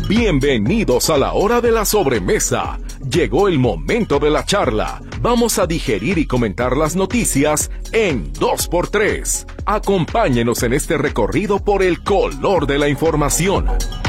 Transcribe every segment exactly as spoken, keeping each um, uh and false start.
Bienvenidos a la hora de la sobremesa. Llegó el momento de la charla. Vamos a digerir y comentar las noticias en dos por tres. Acompáñenos en este recorrido por el color de la información.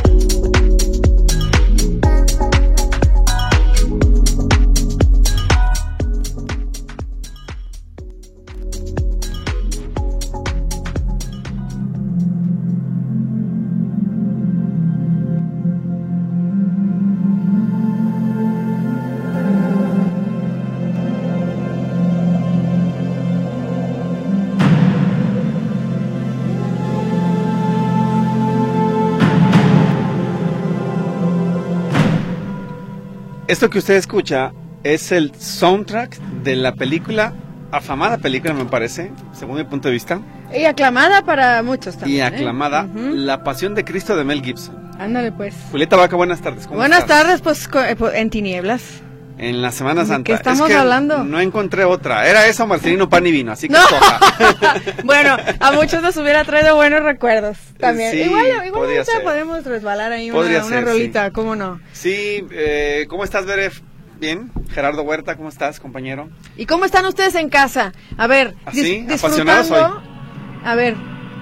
Esto que usted escucha es el soundtrack de la película, afamada película me parece, según mi punto de vista. Y aclamada para muchos también. Y aclamada, ¿eh? Uh-huh. La Pasión de Cristo de Mel Gibson. Ándale pues. Julieta Vaca, buenas tardes. ¿Cómo buenas estás? tardes, pues en tinieblas. En la Semana Santa. ¿De qué estamos es que hablando? No encontré otra. Era esa, Marcelino Pan y Vino, así que no. coja. Bueno, a muchos nos hubiera traído buenos recuerdos también. Sí, igual igual podría ahorita ser. podemos resbalar ahí Podría una, una ser, rolita, sí. ¿cómo no? Sí, eh, ¿cómo estás, Beref? Bien. Gerardo Huerta, ¿cómo estás, compañero? ¿Y cómo están ustedes en casa? A ver, ¿Así? dis- ¿Apasionados disfrutando. hoy? A ver.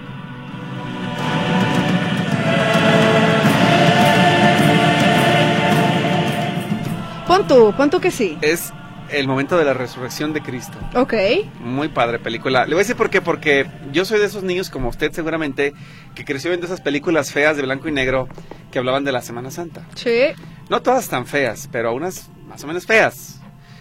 Pon tú, pon tú que sí. Es el momento de la resurrección de Cristo. Ok. Muy padre película. Le voy a decir por qué, porque yo soy de esos niños como usted seguramente, que creció viendo esas películas feas de blanco y negro que hablaban de la Semana Santa. Sí. No todas tan feas, pero unas más o menos feas.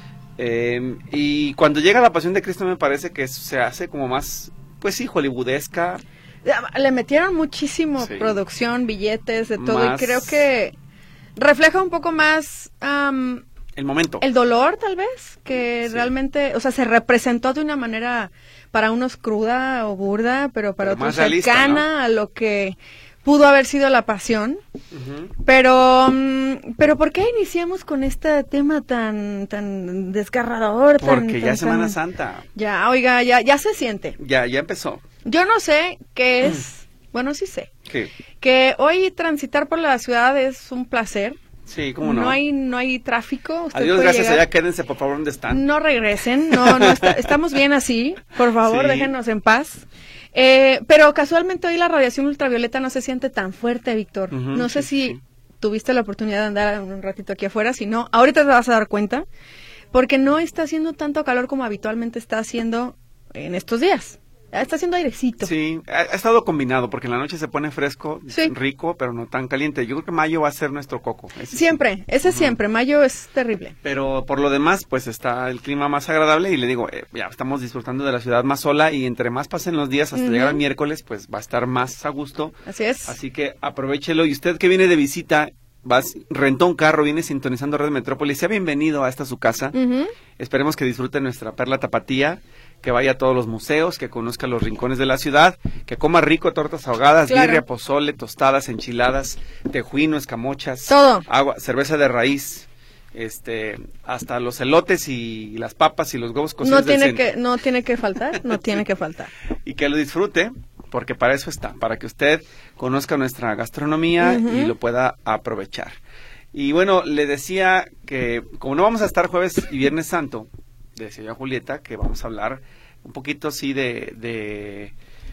Eh, y cuando llega la Pasión de Cristo me parece que se hace como más, pues sí, hollywoodesca. Le metieron muchísimo Sí. producción, billetes, de todo, Más- y creo que refleja un poco más um, El momento. el dolor, tal vez, que Sí. realmente, o sea, se representó de una manera para unos cruda o burda, pero para Pero más otros realista, cercana, ¿no?, a lo que pudo haber sido la pasión. Uh-huh. Pero, um, pero ¿por qué iniciamos con este tema tan, tan desgarrador? tan- Porque ya tan- es Semana tan- Santa. Ya, oiga, ya, ya se siente. Ya, ya empezó. Yo no sé qué es, bueno, sí sé, ¿Qué? que hoy transitar por la ciudad es un placer. Sí, ¿cómo no? No hay, no hay tráfico. Usted Adiós, puede gracias llegar. allá, quédense por favor donde están. No regresen, no, no está- estamos bien así. Por favor, Sí. déjenos en paz. Eh, pero casualmente hoy la radiación ultravioleta no se siente tan fuerte, Víctor. Ujú, no sé sí, si sí. tuviste la oportunidad de andar un ratito aquí afuera, si no, ahorita te vas a dar cuenta, porque no está haciendo tanto calor como habitualmente está haciendo en estos días. Está haciendo airecito. Sí, ha, ha estado combinado, porque en la noche se pone fresco, Sí. rico, pero no tan caliente. Yo creo que mayo va a ser nuestro coco. Ese sí. Siempre, ese Ujú. siempre. Mayo es terrible. Pero por lo demás, pues está el clima más agradable y le digo, eh, ya estamos disfrutando de la ciudad más sola y entre más pasen los días hasta Ujú. llegar al miércoles, pues va a estar más a gusto. Así es. Así que aprovéchelo. Y usted que viene de visita, vas, rentó un carro, viene sintonizando Red Metrópolis, sea bienvenido a esta su casa. Ujú. Esperemos que disfrute nuestra perla tapatía, que vaya a todos los museos, que conozca los rincones de la ciudad, que coma rico, tortas ahogadas, Claro. birria, pozole, tostadas, enchiladas, tejuino, escamochas, Todo. agua, cerveza de raíz, este, hasta los elotes y las papas y los huevos cocidos No del tiene centro. que, no tiene que faltar, no tiene que faltar. Y que lo disfrute, porque para eso está, para que usted conozca nuestra gastronomía Ujú. y lo pueda aprovechar. Y bueno, le decía que como no vamos a estar jueves y viernes santo, decía yo a Julieta que vamos a hablar un poquito sí de, de,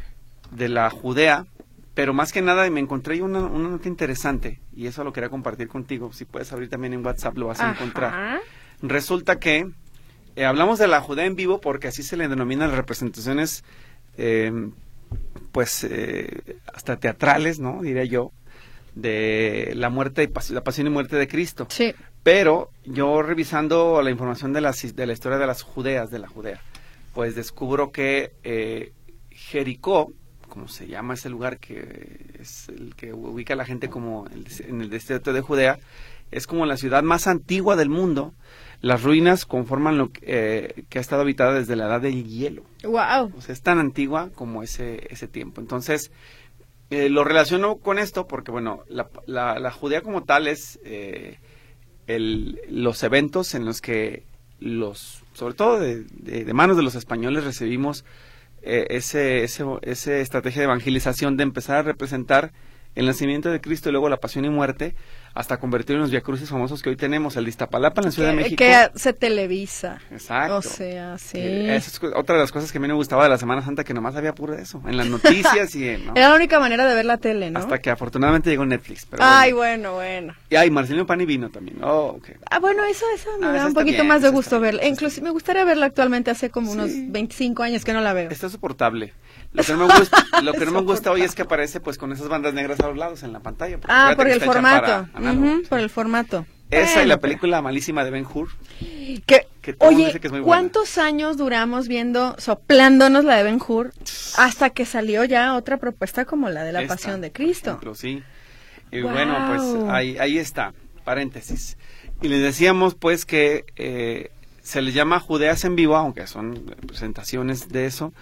de la Judea, pero más que nada me encontré una, una nota interesante y eso lo quería compartir contigo. Si puedes abrir también en WhatsApp lo vas a Ajá. encontrar. Resulta que eh, hablamos de la Judea en vivo porque así se le denominan las representaciones eh, pues eh, hasta teatrales, ¿no? Diría yo, de la muerte y pas- la pasión y muerte de Cristo. Sí. Pero yo revisando la información de la, de la historia de las Judeas, de la Judea, pues descubro que eh, Jericó, como se llama ese lugar que es el que ubica a la gente como el, en el desierto de Judea, es como la ciudad más antigua del mundo. Las ruinas conforman lo que, eh, que ha estado habitada desde la edad del hielo. Wow. O sea, es tan antigua como ese, ese tiempo. Entonces, eh, lo relaciono con esto porque, bueno, la, la, la Judea como tal es eh, el, los eventos en los que los, sobre todo de, de, de manos de los españoles, recibimos eh, ese, ese, ese estrategia de evangelización de empezar a representar el nacimiento de Cristo y luego la pasión y muerte hasta convertirlo en los viacrucis famosos que hoy tenemos, el de Iztapalapa en la Ciudad que, de México. Que se televisa. Exacto. O sea, sí. Eh, esa es otra de las cosas que a mí me gustaba de la Semana Santa, que nomás había puro de eso, en las noticias y en, ¿no? Era la única manera de ver la tele, ¿no? Hasta que afortunadamente llegó Netflix. Pero Ay, bueno, bueno. Y ay, Marcelino Pani vino también. Oh, okay. Ah, bueno, eso, eso me Ah, da eso un está poquito bien, más de eso gusto está bien, verla. eso Inclusive me gustaría verla actualmente, hace como Sí. unos veinticinco años que no la veo. Está soportable. Lo que no me gusta, lo que no me gusta hoy es que aparece pues con esas bandas negras a los lados en la pantalla. Ah, acuérdate por que el está hecha formato. para análogo, Ujú, sí. por el formato. Esa Bueno, y la pero- película malísima de Ben-Hur. Que, que todo el mundo oye, dice que es muy buena. ¿cuántos años duramos viendo, soplándonos la de Ben-Hur, hasta que salió ya otra propuesta como la de la Esta, Pasión de por Cristo? ejemplo, sí. Y Wow. bueno, pues ahí, ahí está, paréntesis. Y les decíamos pues que eh, se les llama Judeas en vivo, aunque son presentaciones de eso,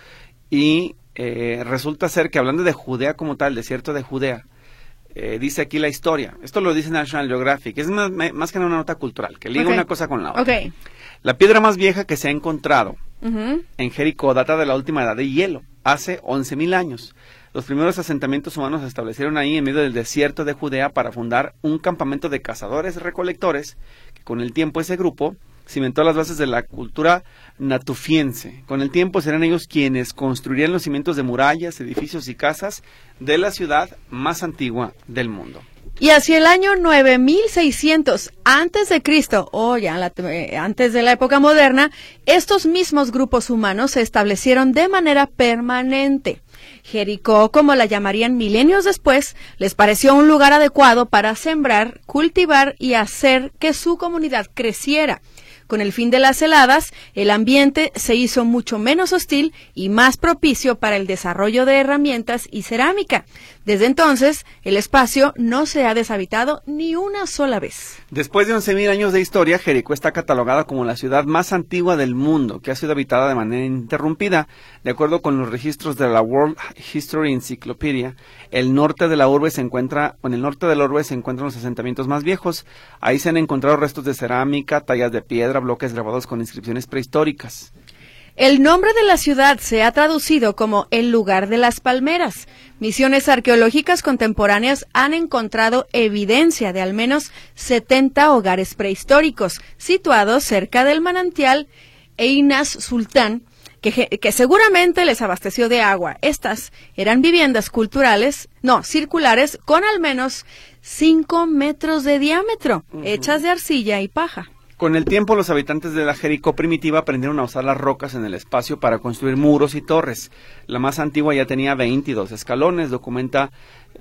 y eh, resulta ser que hablando de Judea como tal, desierto de Judea, eh, dice aquí la historia, esto lo dice National Geographic, es más, más que una nota cultural, que liga Ok. una cosa con la otra. Ok. La piedra más vieja que se ha encontrado Ujú. en Jericó data de la última edad de hielo, hace once mil años. Los primeros asentamientos humanos se establecieron ahí en medio del desierto de Judea para fundar un campamento de cazadores-recolectores, que con el tiempo ese grupo cimentó las bases de la cultura natufiense. Con el tiempo serán ellos quienes construirían los cimientos de murallas, edificios y casas de la ciudad más antigua del mundo. Y hacia el año nueve mil seiscientos antes de Cristo, o ya la- eh, antes de la época moderna, estos mismos grupos humanos se establecieron de manera permanente. Jericó, como la llamarían milenios después, les pareció un lugar adecuado para sembrar, cultivar y hacer que su comunidad creciera. Con el fin de las heladas, el ambiente se hizo mucho menos hostil y más propicio para el desarrollo de herramientas y cerámica. Desde entonces, el espacio no se ha deshabitado ni una sola vez. Después de once mil años de historia, Jericó está catalogada como la ciudad más antigua del mundo, que ha sido habitada de manera ininterrumpida. De acuerdo con los registros de la World History Encyclopedia, el norte de la urbe se encuentra, en el norte de la urbe se encuentran los asentamientos más viejos. Ahí se han encontrado restos de cerámica, tallas de piedra, bloques grabados con inscripciones prehistóricas. El nombre de la ciudad se ha traducido como el lugar de las palmeras. Misiones arqueológicas contemporáneas han encontrado evidencia de al menos setenta hogares prehistóricos situados cerca del manantial Einas Sultán, que, ge- que seguramente les abasteció de agua. Estas eran viviendas culturales, no, circulares, con al menos cinco metros de diámetro, hechas de arcilla y paja. Con el tiempo, los habitantes de la Jericó primitiva aprendieron a usar las rocas en el espacio para construir muros y torres. La más antigua ya tenía veintidós escalones, documenta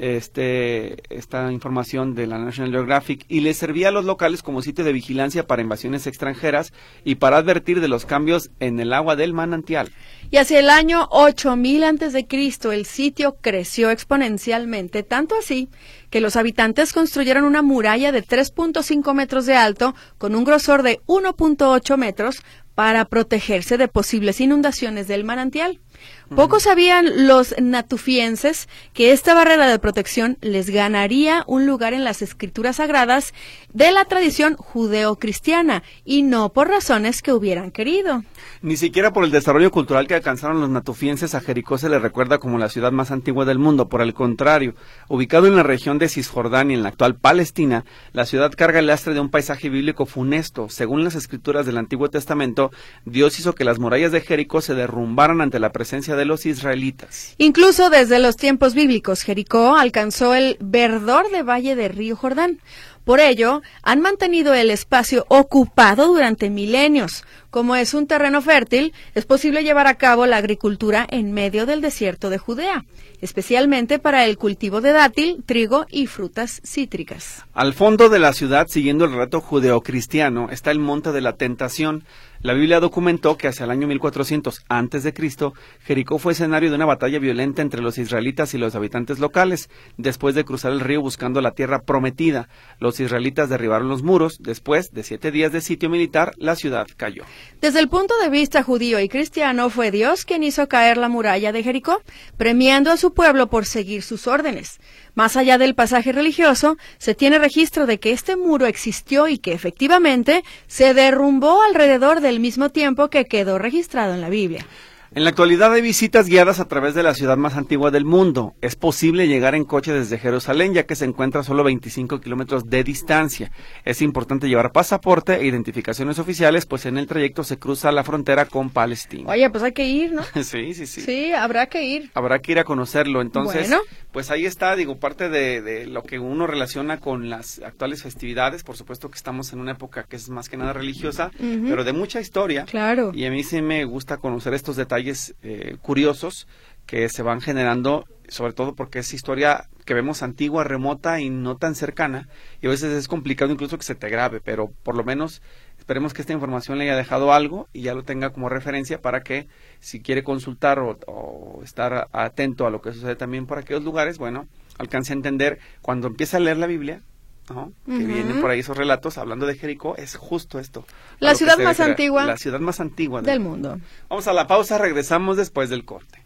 este, esta información de la National Geographic, y les servía a los locales como sitio de vigilancia para invasiones extranjeras y para advertir de los cambios en el agua del manantial. Y hacia el año ocho mil antes de Cristo el sitio creció exponencialmente, tanto así que los habitantes construyeron una muralla de tres punto cinco metros de alto con un grosor de uno punto ocho metros para protegerse de posibles inundaciones del manantial. Poco sabían los natufienses que esta barrera de protección les ganaría un lugar en las escrituras sagradas de la tradición judeocristiana, y no por razones que hubieran querido. Ni siquiera por el desarrollo cultural que alcanzaron los natufienses, a Jericó se le recuerda como la ciudad más antigua del mundo. Por el contrario, ubicado en la región de Cisjordania, en la actual Palestina, la ciudad carga el lastre de un paisaje bíblico funesto. Según las escrituras del Antiguo Testamento, Dios hizo que las murallas de Jericó se derrumbaran ante la presencia de los israelitas. Incluso desde los tiempos bíblicos, Jericó alcanzó el verdor de valle del río Jordán. Por ello, han mantenido el espacio ocupado durante milenios. Como es un terreno fértil, es posible llevar a cabo la agricultura en medio del desierto de Judea, especialmente para el cultivo de dátil, trigo y frutas cítricas. Al fondo de la ciudad, siguiendo el relato judeocristiano, está el Monte de la Tentación. La Biblia documentó que hacia el año mil cuatrocientos antes de Cristo, Jericó fue escenario de una batalla violenta entre los israelitas y los habitantes locales. Después de cruzar el río buscando la tierra prometida, los israelitas derribaron los muros. Después de siete días de sitio militar, la ciudad cayó. Desde el punto de vista judío y cristiano, fue Dios quien hizo caer la muralla de Jericó, premiando a su pueblo por seguir sus órdenes. Más allá del pasaje religioso, se tiene registro de que este muro existió y que efectivamente se derrumbó alrededor del mismo tiempo que quedó registrado en la Biblia. En la actualidad hay visitas guiadas a través de la ciudad más antigua del mundo. Es posible llegar en coche desde Jerusalén, ya que se encuentra a solo veinticinco kilómetros de distancia. Es importante llevar pasaporte e identificaciones oficiales, pues en el trayecto se cruza la frontera con Palestina. Oye, pues hay que ir, ¿no? Sí, sí, sí. Sí, habrá que ir. Habrá que ir a conocerlo. Entonces, bueno. pues ahí está, digo, parte de, de lo que uno relaciona con las actuales festividades. Por supuesto que estamos en una época que es más que nada religiosa, uh-huh. pero de mucha historia. Claro. Y a mí sí me gusta conocer estos detalles Eh, curiosos que se van generando, sobre todo porque es historia que vemos antigua, remota y no tan cercana, y a veces es complicado incluso que se te grabe, pero por lo menos esperemos que esta información le haya dejado algo y ya lo tenga como referencia para que si quiere consultar o, o estar atento a lo que sucede también por aquellos lugares, bueno, alcance a entender cuando empieza a leer la Biblia, ¿no? Uh-huh. Que vienen por ahí esos relatos hablando de Jericó, es justo esto. La ciudad más antigua. La ciudad más antigua del, del mundo. Vamos a la pausa, regresamos después del corte.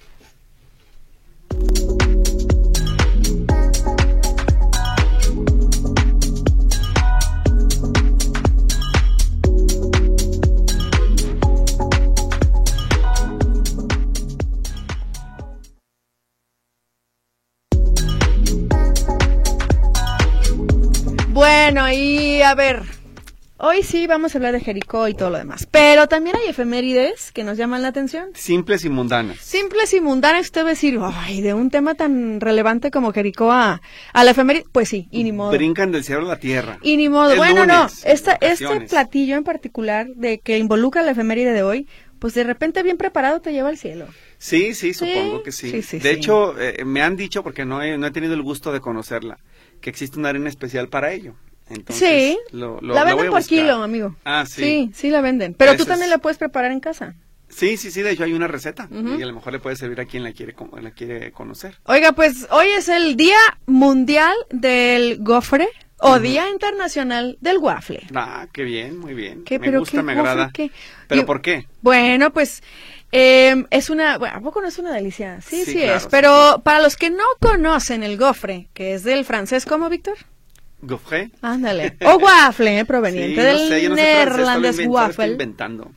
Bueno, y a ver, hoy sí vamos a hablar de Jericó y todo lo demás, pero también hay efemérides que nos llaman la atención. Simples y mundanas. Simples y mundanas, usted va a decir, ay, de un tema tan relevante como Jericó a, a la efeméride, pues sí, y ni modo. Brincan del cielo a la tierra. Y ni modo, el bueno, lunes, no, esta, este platillo en particular de que involucra la efeméride de hoy, pues de repente bien preparado te lleva al cielo. Sí, sí, supongo ¿Sí? que sí. sí, sí de sí. hecho, eh, me han dicho, porque no he, no he tenido el gusto de conocerla, que existe una arena especial para ello. Entonces, sí, lo, lo, la venden voy a por buscar. kilo, amigo. Ah, sí. Sí, sí la venden, pero Ese tú también es... la puedes preparar en casa. Sí, sí, sí, de hecho hay una receta uh-huh. y a lo mejor le puede servir a quien la quiere, la quiere conocer. Oiga, pues hoy es el Día Mundial del Gofre o uh-huh. Día Internacional del Waffle. Ah, qué bien, muy bien. ¿Qué, me pero gusta, qué me gofre, agrada. ¿qué? ¿Pero Yo, por qué? Bueno, pues eh, es una, bueno, ¿a poco no es una delicia? Sí, sí, sí claro, es, sí, pero sí. para los que no conocen el gofre, que es del francés, ¿cómo, Víctor? Gofre. Ándale. O waffle, eh, proveniente sí, del no sé, yo no neerlandés sé waffle. Estoy inventando.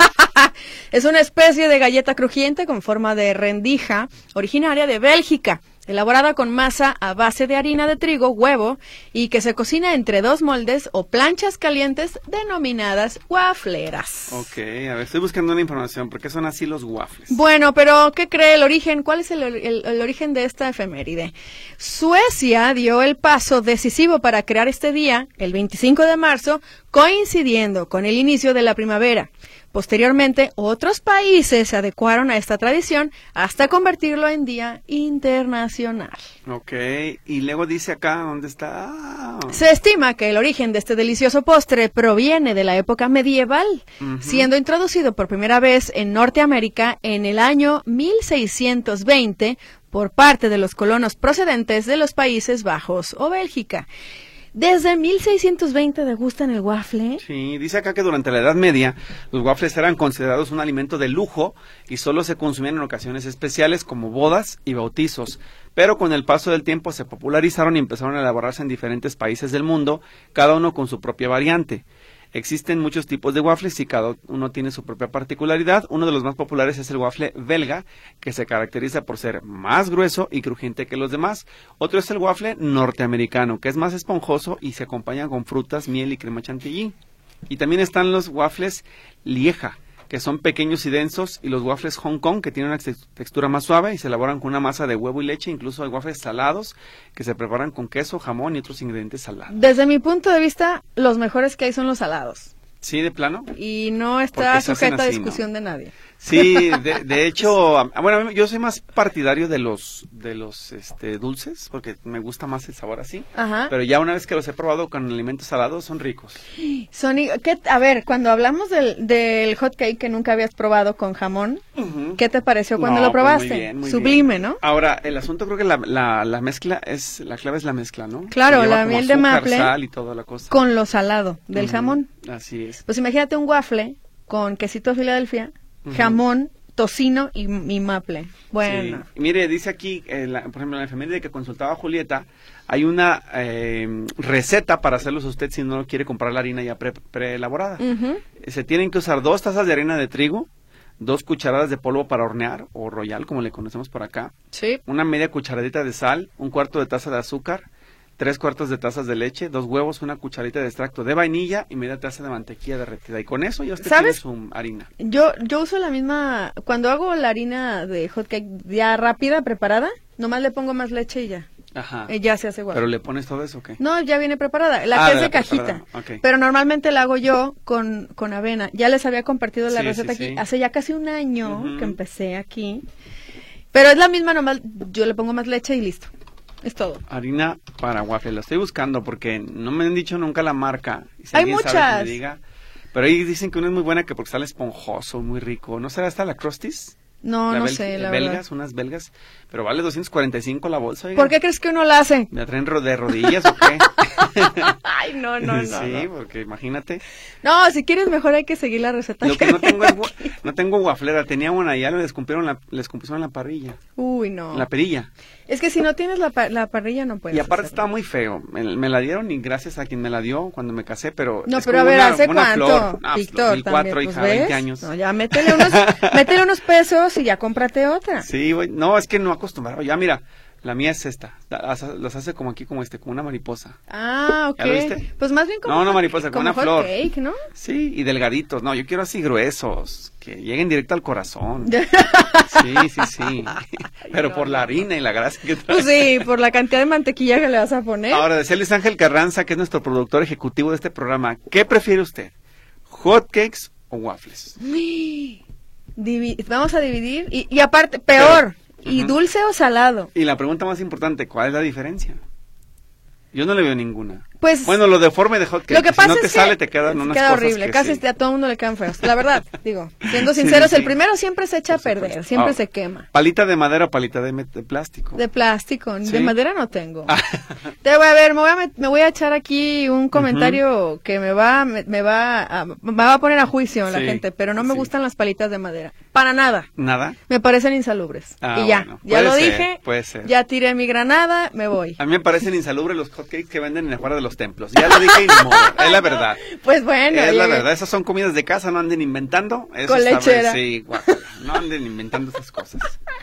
Es una especie de galleta crujiente con forma de rendija, originaria de Bélgica, elaborada con masa a base de harina de trigo, huevo, y que se cocina entre dos moldes o planchas calientes denominadas wafleras. Ok, a ver, estoy buscando una información. ¿Por qué son así los waffles? Bueno, pero ¿qué cree el origen? ¿Cuál es el, el, el origen de esta efeméride? Suecia dio el paso decisivo para crear este día, el veinticinco de marzo, coincidiendo con el inicio de la primavera. Posteriormente, otros países se adecuaron a esta tradición hasta convertirlo en Día Internacional. Ok, y luego dice acá, ¿dónde está? Ah. Se estima que el origen de este delicioso postre proviene de la época medieval, uh-huh. siendo introducido por primera vez en Norteamérica en el año mil seiscientos veinte por parte de los colonos procedentes de los Países Bajos o Bélgica. ¿Desde mil seiscientos veinte degustan el waffle? Sí, dice acá que durante la Edad Media los waffles eran considerados un alimento de lujo y solo se consumían en ocasiones especiales como bodas y bautizos. Pero con el paso del tiempo se popularizaron y empezaron a elaborarse en diferentes países del mundo, cada uno con su propia variante. Existen muchos tipos de waffles y cada uno tiene su propia particularidad. Uno de los más populares es el waffle belga, que se caracteriza por ser más grueso y crujiente que los demás. Otro es el waffle norteamericano, que es más esponjoso y se acompaña con frutas, miel y crema chantilly. Y también están los waffles Lieja, que son pequeños y densos, y los waffles Hong Kong, que tienen una textura más suave y se elaboran con una masa de huevo y leche. Incluso hay waffles salados que se preparan con queso, jamón y otros ingredientes salados. Desde mi punto de vista, los mejores que hay son los salados. ¿Sí, de plano? Y no está sujeta a discusión, ¿no?, de nadie. Sí, de, de hecho, bueno, yo soy más partidario de los de los este dulces, porque me gusta más el sabor así. Ajá. Pero ya una vez que los he probado con alimentos salados, son ricos. Son, ¿qué, a ver, cuando hablamos del, del hot cake que nunca habías probado con jamón, uh-huh. ¿qué te pareció cuando no, lo probaste? Pues muy bien, muy Sublime, bien. ¿no? Ahora, el asunto creo que la, la, la mezcla es, la clave es la mezcla, ¿no? Claro, la miel azúcar, de maple sal y toda la cosa. Con lo salado del uh-huh. jamón. Así es. Pues imagínate un waffle con quesito Filadelfia, uh-huh. jamón, tocino y, y maple. Bueno. Sí. Mire, dice aquí, eh, la, por ejemplo, en la efeméride que consultaba a Julieta, hay una eh, receta para hacerlos usted si no quiere comprar la harina ya pre, preelaborada. Uh-huh. Se tienen que usar dos tazas de harina de trigo, dos cucharadas de polvo para hornear, o royal, como le conocemos por acá, Sí. una media cucharadita de sal, un cuarto de taza de azúcar, tres cuartos de tazas de leche, dos huevos, una cucharadita de extracto de vainilla y media taza de mantequilla derretida. Y con eso ya usted ¿Sabes? tiene su harina. Yo, yo uso la misma, cuando hago la harina de hot cake ya rápida, preparada, nomás le pongo más leche y ya. Ajá. Y ya se hace guapo. ¿Pero le pones todo eso o qué? No, ya viene preparada, la Ah, que es de de la cajita. preparada, ok. Pero normalmente la hago yo con, con avena. Ya les había compartido la Sí, receta sí, aquí. sí. Hace ya casi un año Ujú. que empecé aquí. Pero es la misma, nomás yo le pongo más leche y listo. Es todo. Harina para waffle, lo estoy buscando porque no me han dicho nunca la marca. Y si Hay alguien sabe que muchas. me diga. Pero ahí dicen que una es muy buena que porque sale esponjoso, muy rico. ¿No será hasta la Crusties? No, La no bel- sé, la belgas, verdad. unas belgas. Pero vale doscientos cuarenta y cinco la bolsa. oiga. ¿Por qué crees que uno la hace? ¿Me traen ro- de rodillas o qué? Ay, no, no, no. sí, no. porque imagínate. No, si quieres mejor hay que seguir la receta. Lo que no tengo es, gua- no tengo guaflera. Tenía una y ya les cumplieron la, les cumplieron la parrilla. Uy, no. La perilla. Es que si no tienes la, pa- la parrilla no puedes Y aparte hacerlo. está muy feo. Me, me la dieron y gracias a quien me la dio cuando me casé, pero No, es pero a como ver, una- ¿hace una cuánto? flor. Ah, Víctor, dos mil cuatro, también, hija, pues, ¿ves? veinte años. No, ya métele unos, métele unos pesos y ya cómprate otra. Sí, güey. No, es que no acostumbrado. Ya mira, la mía es esta. La- hace- Los hace como aquí, como este, como una mariposa. Ah, ok. ¿Ya lo viste? Pues más bien como No, no, hot- mariposa, como una hot flor. cake, ¿no? Sí, y delgaditos. No, yo quiero así gruesos, que lleguen directo al corazón. Sí, sí, sí. Pero por la harina y la grasa que trae. Pues sí, por la cantidad de mantequilla que le vas a poner. Ahora, decía Luis Ángel Carranza, que es nuestro productor ejecutivo de este programa, ¿qué prefiere usted? ¿Hot cakes o waffles? Divi- Vamos a dividir. Y, y aparte, peor. ¿Y Ujú. dulce o salado? Y la pregunta más importante, ¿cuál es la diferencia? Yo no le veo ninguna. Pues Bueno, lo deforme de hot cake. lo que si pasa no es te que sale, te quedan unas queda cosas horrible. que Casi sí. a todo el mundo le quedan feos. La verdad, digo, siendo Sí, sinceros, sí, el sí. primero siempre se echa a Por perder, supuesto. siempre Ah, se quema. ¿Palita de madera o palita de, met- de plástico? De plástico, ¿Sí? de madera no tengo. Te voy a ver, me voy a, met- me voy a echar aquí un comentario que me va, me, me va, a, me va a poner a juicio la Sí, gente, pero no me sí. gustan las palitas de madera. Para nada. ¿Nada? Me parecen insalubres. Ah, y ya, bueno, ya puede lo ser, dije, puede ser. ya tiré mi granada, me voy. A mí me parecen insalubres los hot cakes que venden en afuera de los templos. Ya lo dije y ni modo. Es la verdad. Pues bueno. Es la oye, verdad. Esas son comidas de casa, no anden inventando. Eso Con está- lechera. Sí, guácala. No anden inventando esas cosas.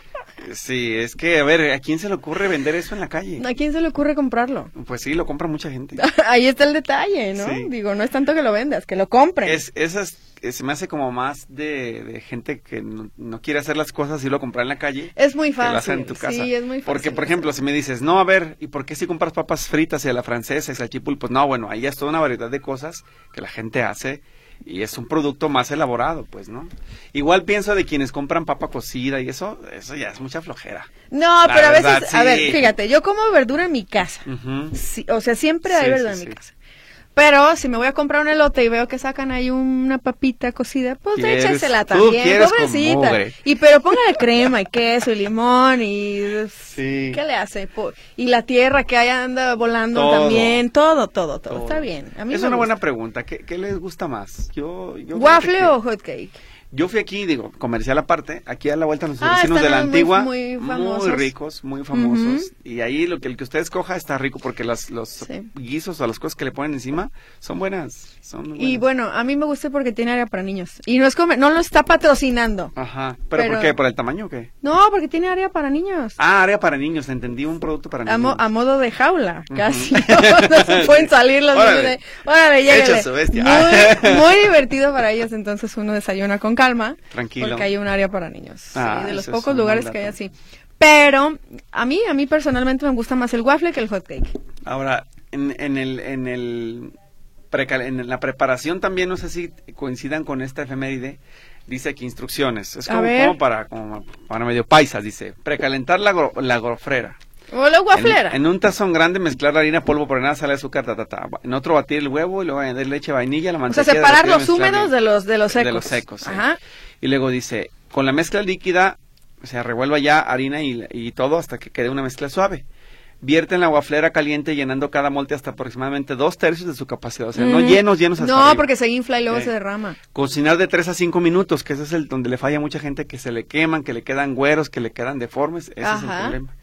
Sí, es que, a ver, ¿a quién se le ocurre vender eso en la calle? ¿A quién se le ocurre comprarlo? Pues sí, lo compra mucha gente. Ahí está el detalle, ¿no? Sí. Digo, no es tanto que lo vendas, que lo compren. Es, esas, eh, se me hace como más de, de gente que no, no quiere hacer las cosas y lo comprar en la calle. Es muy Que lo hace fácil. en tu casa. Sí, es muy fácil. Porque, por ejemplo, si me dices, no, a ver, ¿y por qué si compras papas fritas y a la francesa y salchipul? Pues no, bueno, ahí ya es toda una variedad de cosas que la gente hace y es un producto más elaborado, pues, ¿no? Igual pienso de quienes compran papa cocida y eso, eso ya es mucha flojera. No, La pero a verdad, veces, a ver, sí. fíjate, yo como verdura en mi casa. Ujú. Sí, o sea, siempre hay Sí, verdura sí, en mi sí. casa. Pero si me voy a comprar un elote y veo que sacan ahí una papita cocida, pues Quieres- échasela tú también, quieres con pobrecita. mugre. Y pero póngale crema y queso y limón y Sí. ¿qué le hace? Po- Y la tierra que ahí anda volando Todo. también, todo, todo, todo, Todo. está bien. A mí es me una gusta. buena pregunta. ¿Qué, qué les gusta más? Yo, yo ¿Waffle fíjate que- o hot cake? Yo fui aquí, digo, comercial aparte, aquí a la vuelta nuestros Ah, vecinos de la están muy- antigua, muy muy, famosos. ricos, muy famosos, Ujú. y ahí lo que el que usted escoja está rico porque las, los Sí. guisos o las cosas que le ponen encima son buenas, son muy Y buenas. bueno, a mí me gusta porque tiene área para niños. Y no es como, no lo está patrocinando. Ajá, ¿pero, pero- por qué? ¿Por el tamaño o qué? No, porque tiene área para niños. Ah, área para niños, entendí, un producto para A, niños. mo- a modo de jaula, Ujú. casi. No se pueden salir los Órale. niños de, órale, llégale. Echa su bestia. Muy, muy divertido para ellos, entonces uno desayuna con calma. Tranquilo. Porque hay un área para niños. Ah, Sí, de los eso es pocos un lugares buen que hay dato. así. Pero a mí, a mí personalmente me gusta más el waffle que el hot cake. Ahora, en, en el, en el precal- en la preparación también, no sé si coincidan con esta efeméride, dice aquí instrucciones, es A como, ver. como para, como para medio paisas, dice, precalentar la, gro- la gofrera. O la wafflera. En, en un tazón grande mezclar la harina, polvo por nada, sal, azúcar, ta, ta, ta. En otro batir el huevo y luego añadir leche, vainilla, la O sea, mantequilla. separar derretida, los mezclar húmedos bien. de los, de los secos. De los secos, sí. Ajá. Y luego dice, con la mezcla líquida, o sea, revuelva ya harina y, y todo hasta que quede una mezcla suave. Vierte en la waflera caliente llenando cada molde hasta aproximadamente dos tercios de su capacidad. O sea, no Mm. llenos, llenos hasta No, arriba. porque se infla y luego Sí. se derrama. Cocinar de tres a cinco minutos, que ese es el donde le falla a mucha gente, que se le queman, que le quedan güeros, que le quedan deformes. Ese es el Ajá. problema.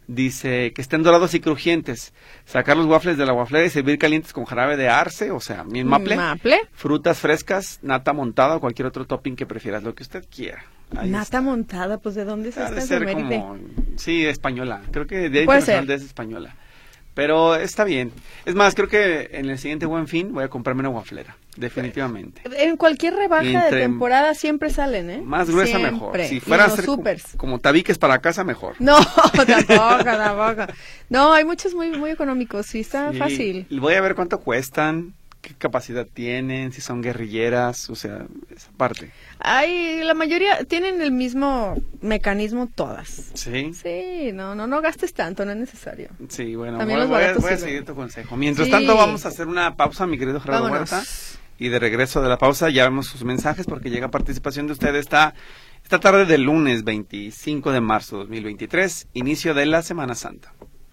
Dice que estén dorados y crujientes. Sacar los waffles de la waflera y servir calientes con jarabe de arce, o sea, miel maple. Maple. Frutas frescas, nata montada o cualquier otro topping que prefieras, lo que usted quiera. Ahí Nata está. montada, pues ¿de dónde es Ha esta de ser efeméride? como, sí, española. Creo que de Puede internacional ser. es española. Pero está bien. Es más, creo que en el siguiente Buen Fin voy a comprarme una waflera, definitivamente. En cualquier rebaja Entre- de temporada siempre salen, ¿eh? Más gruesa Siempre. mejor. Si Y fuera a en los ser como, supers. como tabiques para casa, mejor. No, tampoco, tampoco. No, hay muchos muy muy económicos, sí, está Sí, fácil. Voy a ver cuánto cuestan, qué capacidad tienen, si son guerrilleras, o sea, esa parte. Hay, la mayoría tienen el mismo mecanismo todas. Sí. Sí, no, no, no gastes tanto, no es necesario. Sí, bueno, También voy, los voy a, baratos voy a sirven. seguir tu consejo. Mientras Sí. tanto, vamos a hacer una pausa, mi querido Gerardo Vámonos. Huerta. Y de regreso de la pausa, ya vemos sus mensajes porque llega participación de usted esta, esta tarde del lunes veinticinco de marzo de dos mil veintitrés, inicio de la Semana Santa.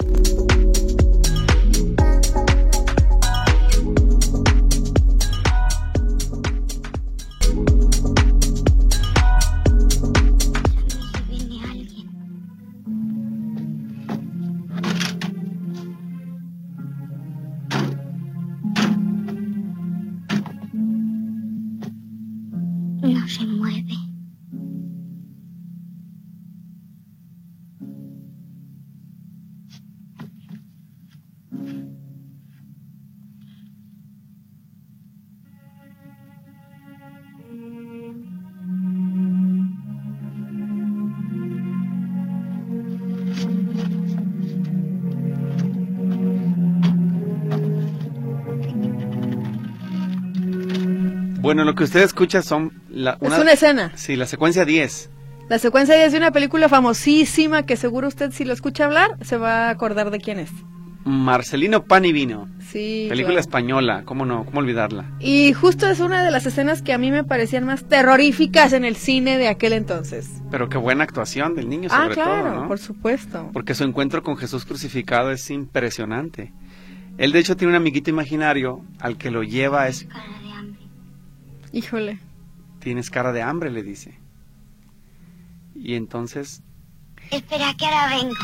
Viene alguien. No se mueve. Bueno, lo que usted escucha son... La, Es una escena. Sí, la secuencia diez. La secuencia es de una película famosísima que seguro usted si lo escucha hablar se va a acordar de quién es. Marcelino Pan y Vino. Sí. Película claro. española, ¿cómo no? ¿Cómo olvidarla? Y justo es una de las escenas que a mí me parecían más terroríficas en el cine de aquel entonces. Pero qué buena actuación del niño, Ah, sobre claro, todo, ¿no? por supuesto. Porque su encuentro con Jesús crucificado es impresionante. Él, de hecho, tiene un amiguito imaginario al que lo lleva, es... Cara de hambre. Híjole. Tienes cara de hambre, le dice. Y entonces, Espera que ahora vengo.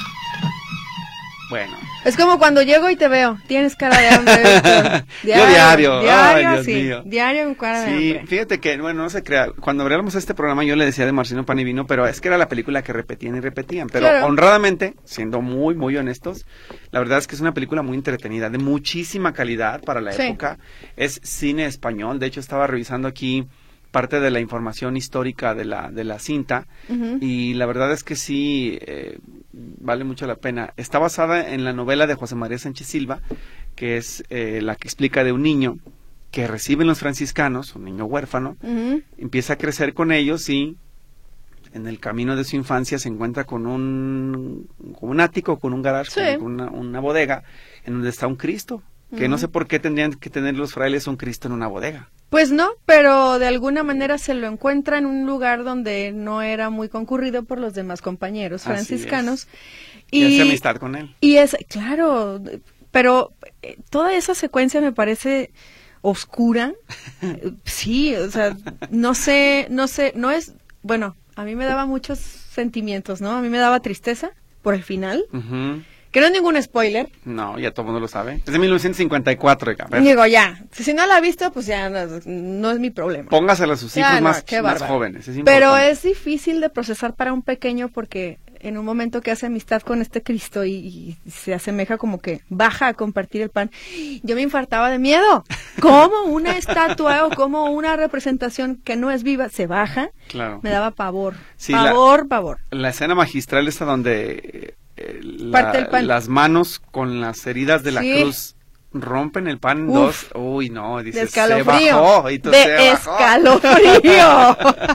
bueno... Es como cuando llego y te veo. Tienes cara de hambre, Víctor. Yo diario, Diario, ay, Dios sí. mío. Diario con cara de Sí, hambre. fíjate que, bueno, no se crea, cuando abríamos este programa yo le decía de Marcelino Pan y Vino, pero es que era la película que repetían y repetían, pero Claro. honradamente, siendo muy, muy honestos, la verdad es que es una película muy entretenida, de muchísima calidad para la Sí. época, es cine español, de hecho estaba revisando aquí parte de la información histórica de la, de la cinta, Ujú. y la verdad es que sí, eh, vale mucho la pena. Está basada en la novela de José María Sánchez Silva, que es eh, la que explica de un niño que reciben los franciscanos, un niño huérfano, Ujú. empieza a crecer con ellos y en el camino de su infancia se encuentra con un, con un ático, con un garage, Sí. con una, una bodega, en donde está un Cristo, que Ujú. no sé por qué tendrían que tener los frailes un Cristo en una bodega. Pues no, pero de alguna manera se lo encuentra en un lugar donde no era muy concurrido por los demás compañeros Así franciscanos. Y, hace amistad con él. Y es, claro, pero eh, toda esa secuencia me parece oscura. Eh, Sí, o sea, no sé, no sé, no es, bueno, a mí me daba muchos sentimientos, ¿no? A mí me daba tristeza por el final, Ujú. que no es ningún spoiler. No, ya todo el mundo lo sabe. Es de mil novecientos cincuenta y cuatro, oiga, a ver. Digo, ya, si, si no la ha visto, pues ya no, no es mi problema. Póngasela a sus hijos Ya, no, más, qué más bárbaro. jóvenes. Es Pero importante. es difícil de procesar para un pequeño porque en un momento que hace amistad con este Cristo y, y se asemeja como que baja a compartir el pan, yo me infartaba de miedo. ¿Cómo una estatua o como una representación que no es viva se baja? Claro. Me daba pavor. Sí, la- pavor, pavor. La escena magistral está donde eh, la- Parte el pan. las manos con las heridas de la Sí. cruz rompen el pan en Uf. dos. Uy, no, De dice, se escalofrío. bajó. Y tú, de "Se bajó". escalofrío.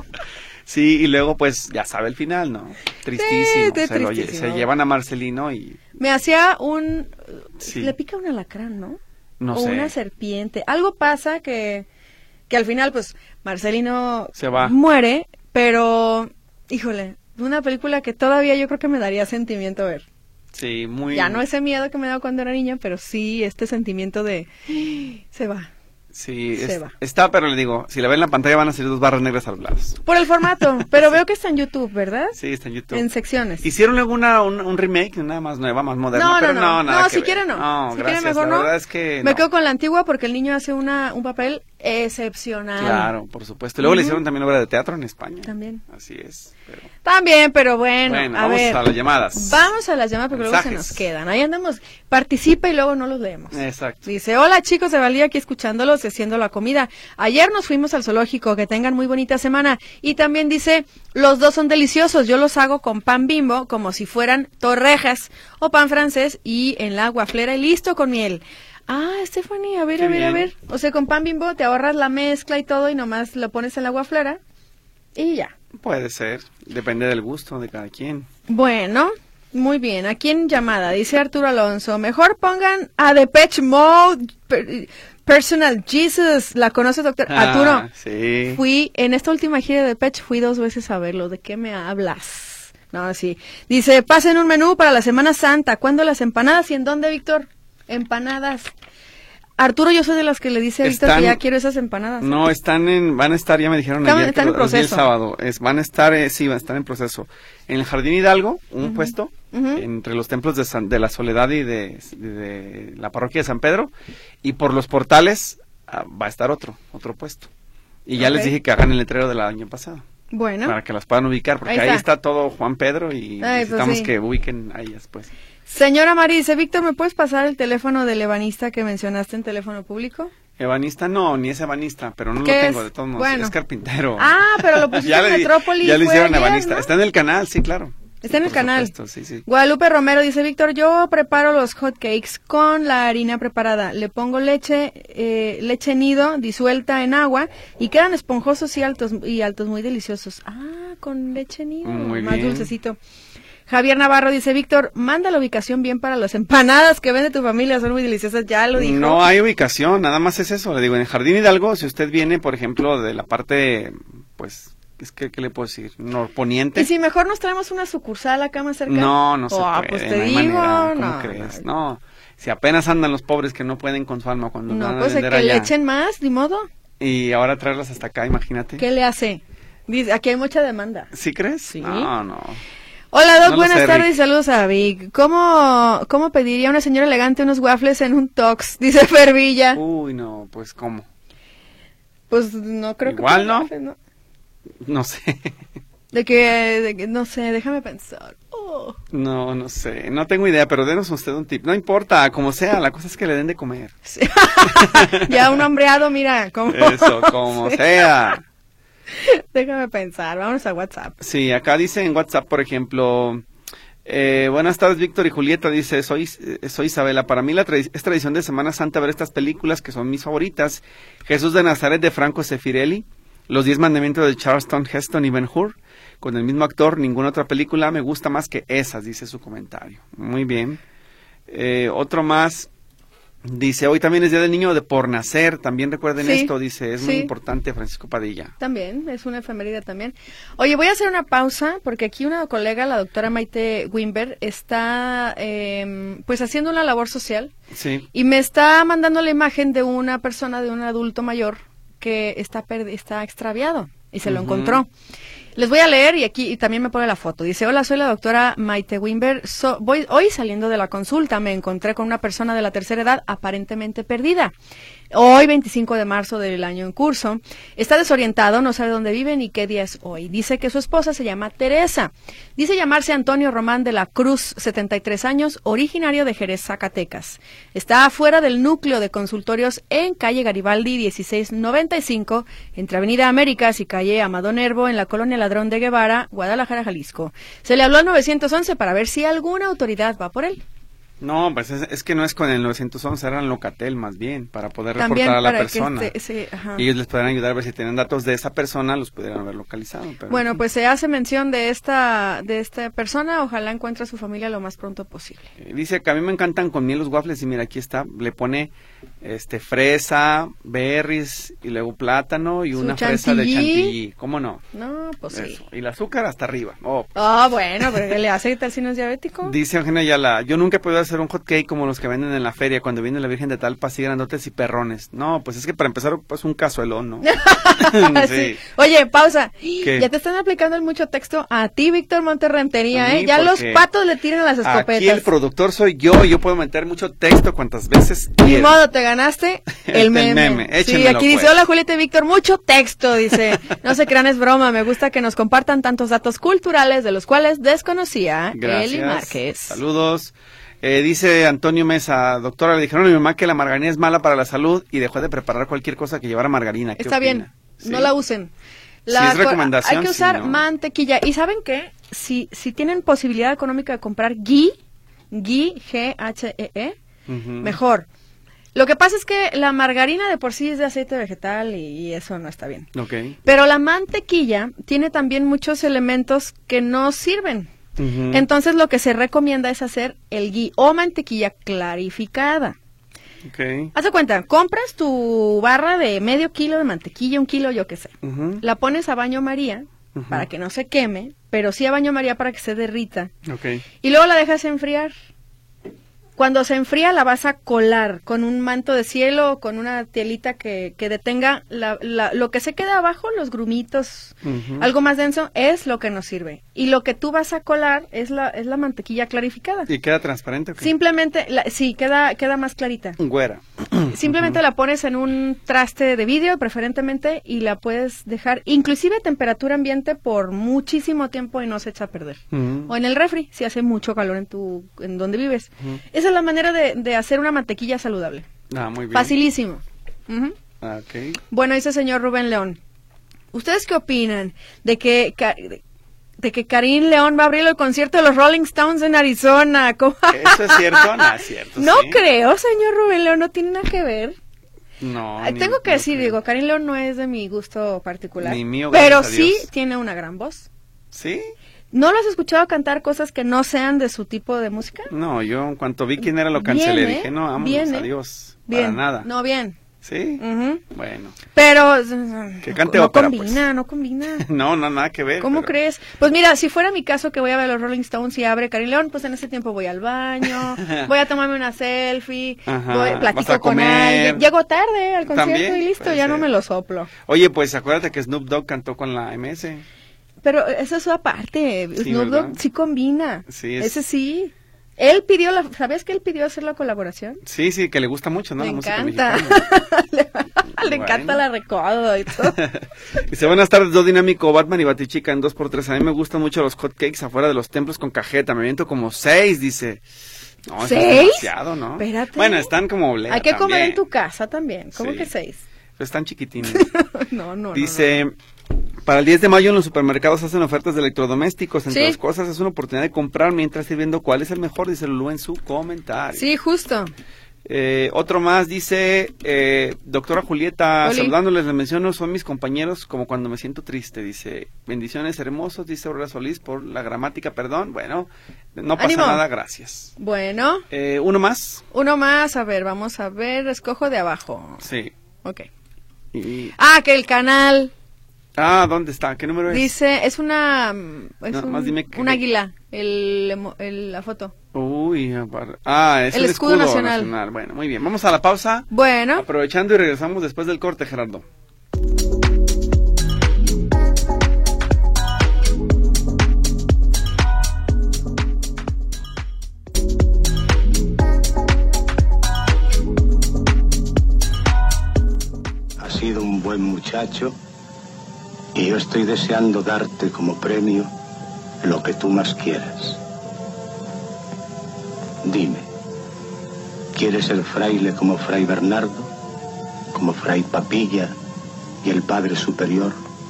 Sí, y luego pues ya sabe el final, ¿no? Tristísimo. Sí, de se, lo lle- tristísimo. se llevan a Marcelino y Me hacía un... Sí. Le pica un alacrán, ¿no? no o sé. una serpiente. Algo pasa que, que al final, pues, Marcelino Se va. muere, pero, híjole, una película que todavía yo creo que me daría sentimiento ver. Sí, muy... Ya no ese miedo que me daba cuando era niña, pero sí este sentimiento de se va. Sí, Se es- va. está, pero le digo, si la ven en la pantalla van a salir dos barras negras a los lados. Por el formato, pero veo que está en YouTube, ¿verdad? Sí, está en YouTube. En secciones. Hicieron luego una, un, un remake, nada más nueva, más moderna, No, no, pero no, no, no, nada que si ver. quieren no. No, Si gracias, quieren mejor la no. verdad es que Me no. quedo con la antigua porque el niño hace una un papel excepcional. Claro, por supuesto. Y luego le Ujú. hicieron también obra de teatro en España. También. Así es. Pero... También, pero bueno, Bueno, a vamos ver. a las llamadas. Vamos a las llamadas porque luego se Mensajes. nos quedan. Ahí andamos, participa y luego no los leemos. Exacto. Dice, hola chicos de Valía, aquí escuchándolos y haciendo la comida. Ayer nos fuimos al zoológico, que tengan muy bonita semana. Y también dice, los dos son deliciosos, yo los hago con pan Bimbo, como si fueran torrejas o pan francés y en la guaflera y listo con miel. Ah, Stephanie, a ver, Qué a ver, a bien. ver. O sea, con pan Bimbo te ahorras la mezcla y todo y nomás lo pones en la guaflera y ya. Puede ser, depende del gusto de cada quien. Bueno, muy bien. Aquí en llamada dice Arturo Alonso, mejor pongan a Depeche Mode, per- Personal Jesus. ¿La conoces, doctor? Ah, Arturo, sí. fui en esta última gira de Depeche, fui dos veces a verlo. ¿De qué me hablas? No, sí. Dice, pasen un menú para la Semana Santa. ¿Cuándo las empanadas y en dónde, Víctor? Empanadas. Arturo, yo soy de las que le dice a Víctor Están- que ya quiero esas empanadas. No, están en, van a estar, ya me dijeron Están- ayer, están que en los vi el proceso. sábado, es, van a estar, eh, sí, van a estar en proceso. En el Jardín Hidalgo, un puesto, Ujú. entre los templos de, San- de la Soledad y de, de- de la parroquia de San Pedro, y por los portales ah, va a estar otro, otro puesto. Y ya Ok. les dije que hagan el letrero del año pasado, Bueno. para que las puedan ubicar, porque Ahí ahí está. está, todo Juan Pedro y Ay, pues necesitamos sí. que ubiquen a ellas, pues. Señora Mari, dice, Víctor, ¿me puedes pasar el teléfono del ebanista que mencionaste en teléfono público? Ebanista no, ni es ebanista, pero no lo ¿Qué tengo es? de todos modos, Bueno. es carpintero. Ah, pero lo pusiste ya en le di- Metrópoli. Ya le fue hicieron ayer, ebanista. ¿no? Está en el canal, sí, claro. Está en el Por canal. supuesto, sí, sí. Guadalupe Romero dice, Víctor, yo preparo los hot cakes con la harina preparada. Le pongo leche, eh, leche nido disuelta en agua y quedan esponjosos y altos, y altos, muy deliciosos. Ah, con leche nido, Muy más bien. dulcecito. Javier Navarro dice, Víctor, manda la ubicación bien para las empanadas que vende tu familia, son muy deliciosas, ya lo dijo. No hay ubicación, nada más es eso. Le digo, en el Jardín Hidalgo, si usted viene, por ejemplo, de la parte, pues, es que, ¿qué le puedo decir? Norponiente. Y si mejor nos traemos una sucursal acá más cerca. No, no se Ah, puede, pues te no hay digo, manera, ¿cómo no, crees? no. No, si apenas andan los pobres que no pueden con su alma cuando No, van a pues que vender le allá. echen más, ni modo. Y ahora traerlas hasta acá, imagínate. ¿Qué le hace? Dice, aquí hay mucha demanda. ¿Sí crees? Sí. No, no. Hola, Doc, No lo buenas sé, tardes Rick. y saludos a Vic. ¿Cómo, ¿Cómo pediría una señora elegante unos waffles en un Tox? Dice Fervilla. Uy, no, pues, ¿cómo? Pues no creo Igual, que... ¿no? waffles, ¿no? No sé. De que, de que- no sé, déjame pensar. Oh. No, no sé, no tengo idea, pero denos usted un tip. No importa, como sea, la cosa es que le den de comer. Sí. Ya un hambreado, mira, como... Eso, como Sí. sea. Déjame pensar, vámonos a WhatsApp. Sí, acá dice en WhatsApp, por ejemplo, eh, buenas tardes, Víctor y Julieta, dice, soy, eh, soy Isabela. Para mí la tradi- es tradición de Semana Santa ver estas películas que son mis favoritas. Jesús de Nazaret de Franco Sefirelli, Los Diez Mandamientos de Charleston Heston y Ben Hur. Con el mismo actor, ninguna otra película me gusta más que esas, dice su comentario. Muy bien. Eh, otro más, dice, hoy también es Día del Niño de por nacer, también recuerden Sí, esto, dice, es muy sí. importante, Francisco Padilla. También, es una efeméride también. Oye, voy a hacer una pausa porque aquí una colega, la doctora Maite Wimber, está eh, pues haciendo una labor social Sí. y me está mandando la imagen de una persona, de un adulto mayor que está, perdi- está extraviado y se lo Ujú. encontró. Les voy a leer y aquí y también me pone la foto. Dice, hola, soy la doctora Maite Wimber. So- voy, hoy saliendo de la consulta me encontré con una persona de la tercera edad aparentemente perdida. Hoy, veinticinco de marzo del año en curso, está desorientado, no sabe dónde vive ni qué día es hoy. Dice que su esposa se llama Teresa. Dice llamarse Antonio Román de la Cruz, setenta y tres años, originario de Jerez, Zacatecas. Está afuera del núcleo de consultorios en calle Garibaldi dieciséis noventa y cinco, entre Avenida Américas y calle Amado Nervo, en la colonia Ladrón de Guevara, Guadalajara, Jalisco. Se le habló al nueve once para ver si alguna autoridad va por él. No, pues es, es que no es con el nueve once, era en Locatel más bien, para poder También reportar a la para persona. que este, sí, ajá. Y ellos les podrán ayudar a ver si tienen datos de esa persona, los pudieran haber localizado. Pero Bueno, pues se hace mención de esta de esta persona, ojalá encuentre a su familia lo más pronto posible. Eh, dice que a mí me encantan con miel los waffles y mira, aquí está, le pone este fresa, berries y luego plátano y Su una fresa de chantilly. chantilly. ¿Cómo no? No, pues sí. Eso. Y el azúcar hasta arriba. Oh. Ah, bueno, pero ¿qué le hace? ¿Qué tal si no es diabético? Dice Eugenia Ayala, yo nunca he podido hacer un hot cake como los que venden en la feria cuando viene la Virgen de Talpa, así grandotes y perrones. No, pues es que para empezar, pues un cazuelón, ¿no? Sí. Oye, pausa. ¿Qué? Ya te están aplicando el mucho texto a ti, Víctor Monterrentería, A mí, ¿eh? Ya los porque patos le tiran a las escopetas. Aquí el productor soy yo, yo puedo meter mucho texto cuantas veces Ni quiera. modo, te ganaste el El meme. meme, Sí, échenmelo, aquí dice, pues. hola Julieta y Víctor, mucho texto, dice. No se crean, es broma, me gusta que nos compartan tantos datos culturales de los cuales desconocía Gracias. Eli Márquez. Saludos. Eh, dice Antonio Mesa, doctora, le dijeron a mi mamá que la margarina es mala para la salud y dejó de preparar cualquier cosa que llevara margarina. ¿Qué Está opina? bien, ¿Sí? no la usen. Sí, es recomendación, Hay que sí, usar ¿no? mantequilla. ¿Y saben qué? Si, si tienen posibilidad económica de comprar ghee, ghee, G H E E, Ujú. mejor. Lo que pasa es que la margarina de por sí es de aceite vegetal y, y eso no está bien. Ok. Pero la mantequilla tiene también muchos elementos que no sirven. Ujú. Entonces lo que se recomienda es hacer el ghee o mantequilla clarificada. Ok. Haz de cuenta, compras tu barra de medio kilo de mantequilla, un kilo, yo qué sé. Ujú. La pones a baño María Ujú. para que no se queme, pero sí a baño María para que se derrita. Ok. Y luego la dejas enfriar. Cuando se enfría la vas a colar con un manto de cielo o con una telita que, que detenga la, la, lo que se queda abajo, los grumitos, Ujú. algo más denso, es lo que nos sirve. Y lo que tú vas a colar es la, es la mantequilla clarificada. ¿Y queda transparente o qué? Simplemente, la, sí, queda, queda más clarita. Güera. Simplemente la pones en un traste de vidrio, preferentemente, y la puedes dejar, inclusive a temperatura ambiente, por muchísimo tiempo y no se echa a perder. Ujú. O en el refri, si hace mucho calor en tu, en donde vives. Ujú. Esa es la manera de, de hacer una mantequilla saludable. Ah, muy bien. Facilísimo. Ujú. Ah, ok. Bueno, dice el señor Rubén León. ¿Ustedes qué opinan de que... Ca- de, de que Karim León va a abrir el concierto de los Rolling Stones en Arizona? ¿Cómo? ¿Eso es cierto? No, es cierto. No sí. creo, señor Rubén León, no tiene nada que ver. No. Ay, ni- Tengo que no decir, creo. digo, Karim León no es de mi gusto particular, Ni mío, pero gracias a sí Dios. tiene una gran voz. ¿Sí? ¿No lo has escuchado cantar cosas que no sean de su tipo de música? No, yo en cuanto vi quién era lo cancelé. Bien, ¿eh? Dije, no, vámonos, Bien, ¿eh? adiós. Bien. Para nada. No, bien. ¿Sí? Ujú. Bueno. Pero Que cante no ópera, combina, pues. no combina. No, no, nada que ver. ¿Cómo pero- crees? Pues mira, si fuera mi caso que voy a ver a los Rolling Stones y abre Karim León, pues en ese tiempo voy al baño, voy a tomarme una selfie, Ajá, voy, vas platico a con comer. alguien. Llego tarde al concierto También, y listo, puede ya no ser. me lo soplo. Oye, pues acuérdate que Snoop Dogg cantó con la M S. Pero eso es aparte, Sí, Snoop ¿verdad? Dogg sí combina. Sí, es- Ese sí. Él pidió la, ¿sabías que él pidió hacer la colaboración? Sí, sí, que le gusta mucho, ¿no? Le la música encanta. mexicana. le le Bueno. encanta la recodo y todo. Dice, buenas tardes, dos dinámico, Batman y Batichica en dos por tres. A mí me gustan mucho los hot cakes afuera de los templos con cajeta. Me aviento como seis, dice. No, eso es ¿Seis? demasiado, ¿no? Espérate. Bueno, están como oblea Hay que comer también. en tu casa también. ¿Cómo Sí. que seis? Pero están chiquitines. no, no, no, Dice, para el diez de mayo en los supermercados hacen ofertas de electrodomésticos. Entre Sí. las cosas es una oportunidad de comprar mientras ir viendo cuál es el mejor, dice Lulú en su comentario. Sí, justo. Eh, otro más dice, eh, doctora Julieta, Oli. saludándoles, les menciono, son mis compañeros como cuando me siento triste, dice, bendiciones hermosos, dice Aurora Solís, por la gramática, perdón, bueno, no pasa Ánimo. nada, gracias. Bueno, Eh, uno más, uno más, a ver, vamos a ver, escojo de abajo. sí. Ok. Y- Ah, que el canal ah, ¿dónde está? ¿Qué número es? dice, es una, mm, es No, un, más dime que- un águila, el, emo- el- la foto. Uy, apar- ah, es El el, escudo escudo, nacional. nacional. Bueno, muy bien, vamos a la pausa, Bueno, aprovechando y regresamos después del corte, Gerardo. Has sido un buen muchacho y yo estoy deseando darte como premio lo que tú más quieras. Dime, ¿quieres ser fraile como Fray Bernardo, como Fray Papilla y el Padre Superior?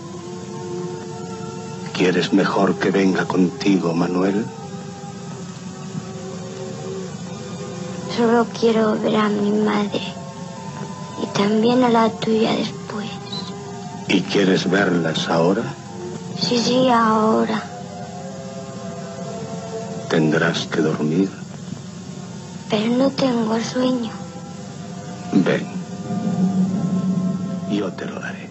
¿Quieres mejor que venga contigo, Manuel? Solo quiero ver a mi madre y también a la tuya después. ¿Y quieres verlas ahora? Sí, sí, ahora. Tendrás que dormir. Pero no tengo sueño. Ven. Yo te lo daré.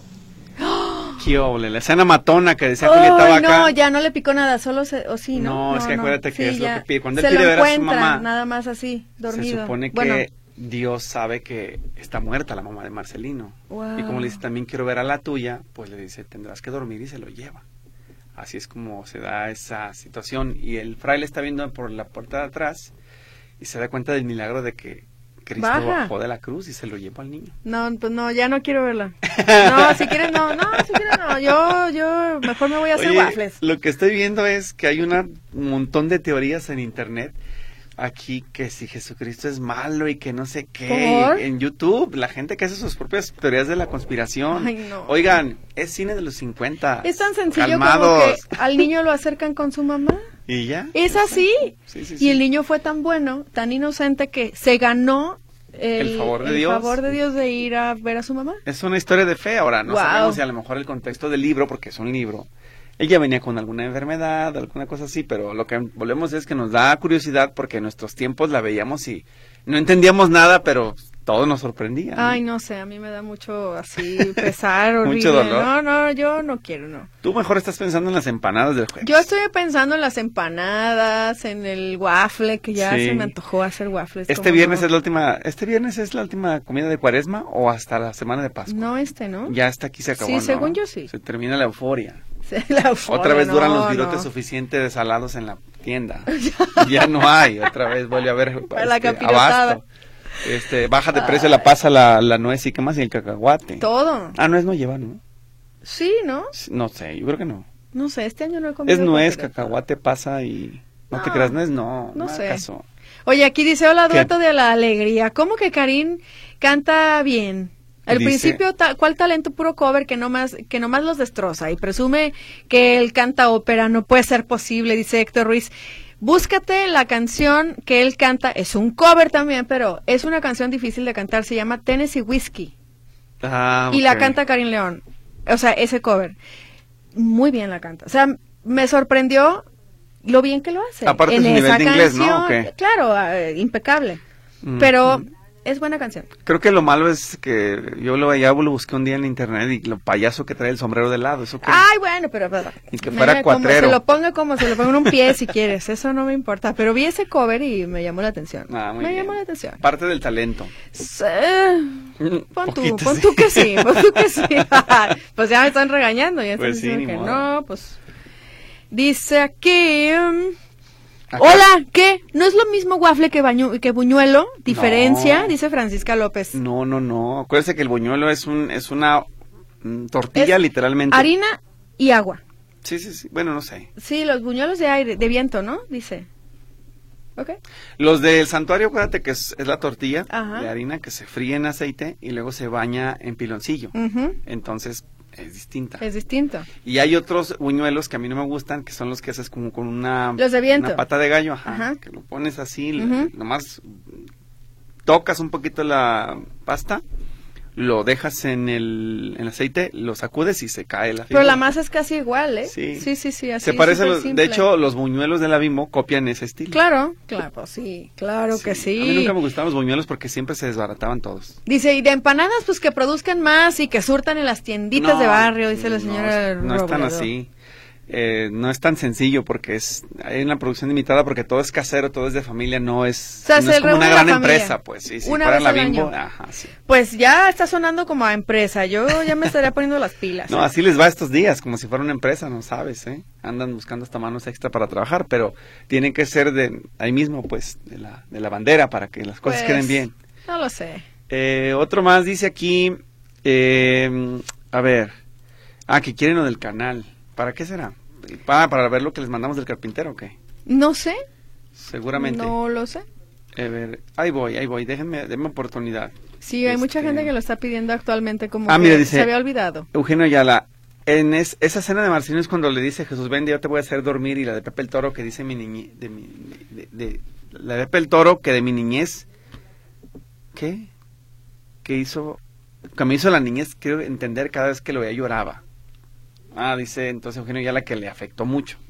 Qué óvole, la escena matona que decía Oh, Julieta Vaca. no, ya no le picó nada, solo se, o sí, ¿no? No, es que acuérdate que es lo ya. que pide. Cuando se él pide lo ver a su encuentra, mamá, nada más así, dormido. se supone que Bueno, Dios sabe que está muerta la mamá de Marcelino. Wow. Y como le dice, también quiero ver a la tuya, pues le dice, tendrás que dormir y se lo lleva. Así es como se da esa situación. Y el fraile está viendo por la puerta de atrás y se da cuenta del milagro de que Cristo Baja. bajó de la cruz y se lo llevó al niño. no, pues no, ya no quiero verla. No, si quieres no, no, si quieres no, yo, yo mejor me voy a hacer Oye, waffles. lo que estoy viendo es que hay una- un montón de teorías en internet aquí que si Jesucristo es malo y que no sé qué. ¿Por? En YouTube, la gente que hace sus propias teorías de la conspiración. Ay, no. Oigan, es cine de los cincuenta. Es tan sencillo Calmados. como que al niño lo acercan con su mamá. ¿Y ya? Es así. Sí, sí, Y sí. el niño fue tan bueno, tan inocente que se ganó el, El favor de el Dios. favor de Dios de ir a ver a su mamá. Es una historia de fe. Ahora, no Wow. sabemos si a lo mejor el contexto del libro, porque es un libro, ella venía con alguna enfermedad, alguna cosa así, pero lo que volvemos es que nos da curiosidad porque en nuestros tiempos la veíamos y no entendíamos nada, pero todo nos sorprendía. ¿no? Ay, no sé, a mí me da mucho así pesar, horrible. Mucho dolor. No, no, yo no quiero, no. Tú mejor estás pensando en las empanadas del jueves. Yo estoy pensando en las empanadas, en el waffle, que ya Sí. se me antojó hacer waffles. Este ¿cómo viernes no? es la última, este viernes es la última comida de Cuaresma o hasta la semana de Pascua. No, este, ¿no? Ya está aquí se acabó. Sí, ¿no? según yo sí. Se termina la euforia. Sí, la euforia, Otra vez duran no, los virotes no. suficientes de salados en la tienda. Ya no hay. Otra vez vuelve a haber Para la este, capirotada. abasto. Este, baja de precio la pasa, la, la nuez y qué más y el cacahuate. Todo. Ah, nuez no lleva, ¿no? Sí, ¿no? No sé, yo creo que no. No sé, este año no he comido. Es nuez, capirotada. cacahuate, pasa y... No, No, te creas, nuez no. no hagas sé. caso. Oye, aquí dice, hola, ¿Qué? dueto de la alegría. ¿Cómo que Karin canta bien? Al Dice- principio, ta- ¿cuál talento puro cover que nomás, que nomás los destroza? Y presume que él canta ópera, no puede ser posible, dice Héctor Ruiz. Búscate la canción que él canta, es un cover también, pero es una canción difícil de cantar, se llama Tennessee Whiskey. Ah, Y la ok. canta Karin León. O sea, ese cover. Muy bien la canta. O sea, me sorprendió lo bien que lo hace. Aparte en su nivel esa de inglés, ¿no? canción, ¿O qué? claro, eh, impecable. Mm, Pero mm. es buena canción. Creo que lo malo es que yo lo, ya lo busqué un día en internet y lo payaso que trae el sombrero de lado, ¿eso qué? Ay, bueno, pero... pero Y que me- fuera como cuatrero. se lo ponga como se lo ponga en un pie si quieres, eso no me importa. Pero vi ese cover y me llamó la atención. Ah, muy me bien. llamó la atención. Parte del talento. Sí. Pon tú, Poquito, pon sí. tú que sí, pon tú que sí. Pues ya me están regañando, ya están Pues sí, diciendo ni que modo. no, pues... Dice aquí... mm, Acá- Hola, ¿qué? ¿No es lo mismo waffle que, bañu- que buñuelo? ¿Diferencia? No. Dice Francisca López. No, no, no. Acuérdese que el buñuelo es un es una mm, tortilla Es literalmente. Harina y agua. Sí, sí, sí. Bueno, no sé. Sí, los buñuelos de aire, de viento, ¿no? Dice. ¿Ok? Los del santuario, acuérdate que es, es la tortilla Ajá. de harina que se fríe en aceite y luego se baña en piloncillo. Ujú, Entonces es distinta. es distinto. Y hay otros buñuelos que a mí no me gustan, que son los que haces como con una, Los de viento. una pata de gallo, ajá, Ajá. que lo pones así, le- Ujú. nomás tocas un poquito la pasta, lo dejas en el, en el aceite, lo sacudes y se cae la Pero figura. la masa es casi igual, ¿eh? Sí. sí, sí, sí, así. Se parece a súper los, simple. de hecho, los buñuelos de la Bimbo copian ese estilo. Claro, claro, pues sí, claro que sí. A mí nunca me gustaban los buñuelos porque siempre se desbarataban todos. Dice, y de empanadas, pues que produzcan más y que surtan en las tienditas No, de barrio, dice la no, señora No, es tan Robledo. así. Eh, no es tan sencillo porque es hay una producción limitada porque todo es casero, todo es de familia, no es, sea, no se es como reúne una la gran familia. empresa, pues sí, si Una fuera vez la al Bimbo, año. ajá, sí. Pues ya está sonando como a empresa, yo ya me estaría poniendo las pilas. No, ¿eh? así les va estos días, como si fuera una empresa, no sabes, ¿eh? Andan buscando hasta manos extra para trabajar, pero tienen que ser de ahí mismo, pues, de la, de la bandera para que las cosas Pues, queden bien. No lo sé. Eh, otro más dice aquí, eh, a ver, ah, que quieren lo del canal. ¿Para qué será? ¿Para, para ver lo que les mandamos del carpintero o qué? No sé. Seguramente. No lo sé. A ver, ahí voy, ahí voy, déjenme, denme oportunidad. Sí, hay mucha Este- gente que lo está pidiendo actualmente como Ah, que mira, dice- se había olvidado. Eugenio Ayala, en es- esa escena de Marcelino es cuando le dice Jesús, vende, yo te voy a hacer dormir, y la de Pepe el Toro que dice mi niñez, de, mi, de, de- la de Pepe el Toro que de mi niñez, ¿qué? Que hizo, que me hizo la niñez, quiero entender, cada vez que lo veía lloraba. Ah, dice entonces Eugenio Ayala que le afectó mucho.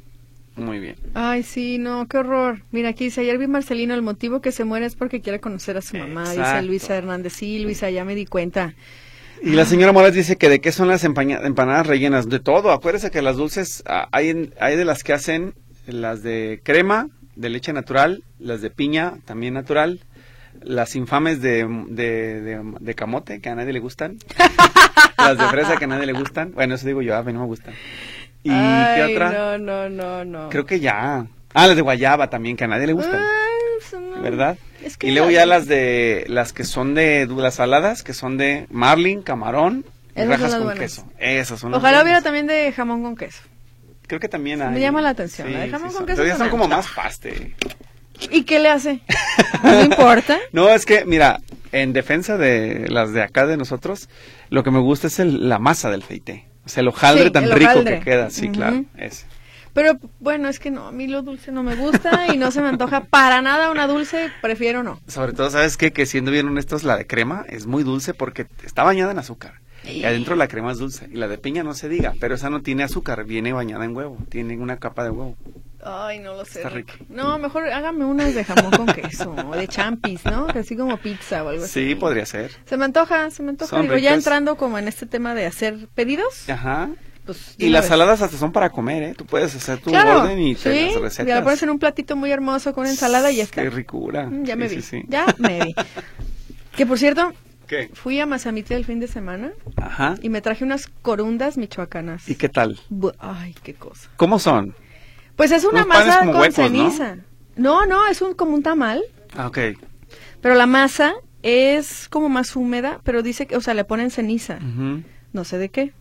Muy bien. Ay, sí, no, qué horror. Mira, aquí dice, ayer vi Marcelino, el motivo que se muere es porque quiere conocer a su mamá, Exacto. dice Luisa Hernández. Sí, Luisa, ya me di cuenta. Y la señora Morales dice que de qué son las empaña- empanadas rellenas. De todo, acuérdese que las dulces, ah, hay, hay de las que hacen las de crema, de leche natural, las de piña, también natural, las infames de, de, de, de camote, que a nadie le gustan, las de fresa, que a nadie le gustan. Bueno, eso digo yo, a mí no me gustan. ¿Y Ay, qué otra? no, no, no, no. Creo que ya. Ah, las de guayaba también, que a nadie le gustan. Ay, eso no. ¿Verdad? Es que y luego la- ya las de las que son de las saladas, que son de marlin, camarón y Esas son rajas las con buenas. queso. Esas son las Ojalá hubiera buenas. también de jamón con queso. Creo que también hay. Me llama la atención, la de jamón con son. queso Pero ya son también. como más paste. ¿Y qué le hace? No importa. No, es que, mira, en defensa de las de acá de nosotros, lo que me gusta es el, la masa del feité. O sea, el hojaldre Sí, tan el rico hojaldre. que queda. Sí, Ujú. claro, ese. Pero bueno, es que no, a mí lo dulce no me gusta y no se me antoja para nada una dulce, prefiero no. Sobre todo, ¿sabes qué? Que siendo bien honestos, la de crema es muy dulce porque está bañada en azúcar. Y adentro la crema es dulce. Y la de piña no se diga, pero esa no tiene azúcar, viene bañada en huevo. Tiene una capa de huevo. Ay, no lo sé. Está rico. rico. No, mejor hágame unas de jamón con queso, o de champis, ¿no? Así como pizza o algo así. Sí, podría ser. Se me antoja, se me antoja. Son Digo, ya ricas. entrando como en este tema de hacer pedidos, Ajá. pues... de Y una las vez. saladas hasta son para comer, ¿eh? Tú puedes hacer tu Claro, orden y te sí, las ya recetas. la pones en un platito muy hermoso con una ensalada y ya está. Qué ricura. Mm, Ya me Sí, vi, sí, sí. ya me vi. Que por cierto, ¿Qué? fui a Mazamitla el fin de semana Ajá. y me traje unas corundas michoacanas. ¿Y qué tal? Bu- Ay, qué cosa. ¿Cómo son? Pues es una Unos panes masa como con huecos, ¿no? ceniza. ¿no? no, es un como un tamal, Ah, ok. pero la masa es como más húmeda, pero dice que, o sea, le ponen ceniza. Ujú. No sé de qué.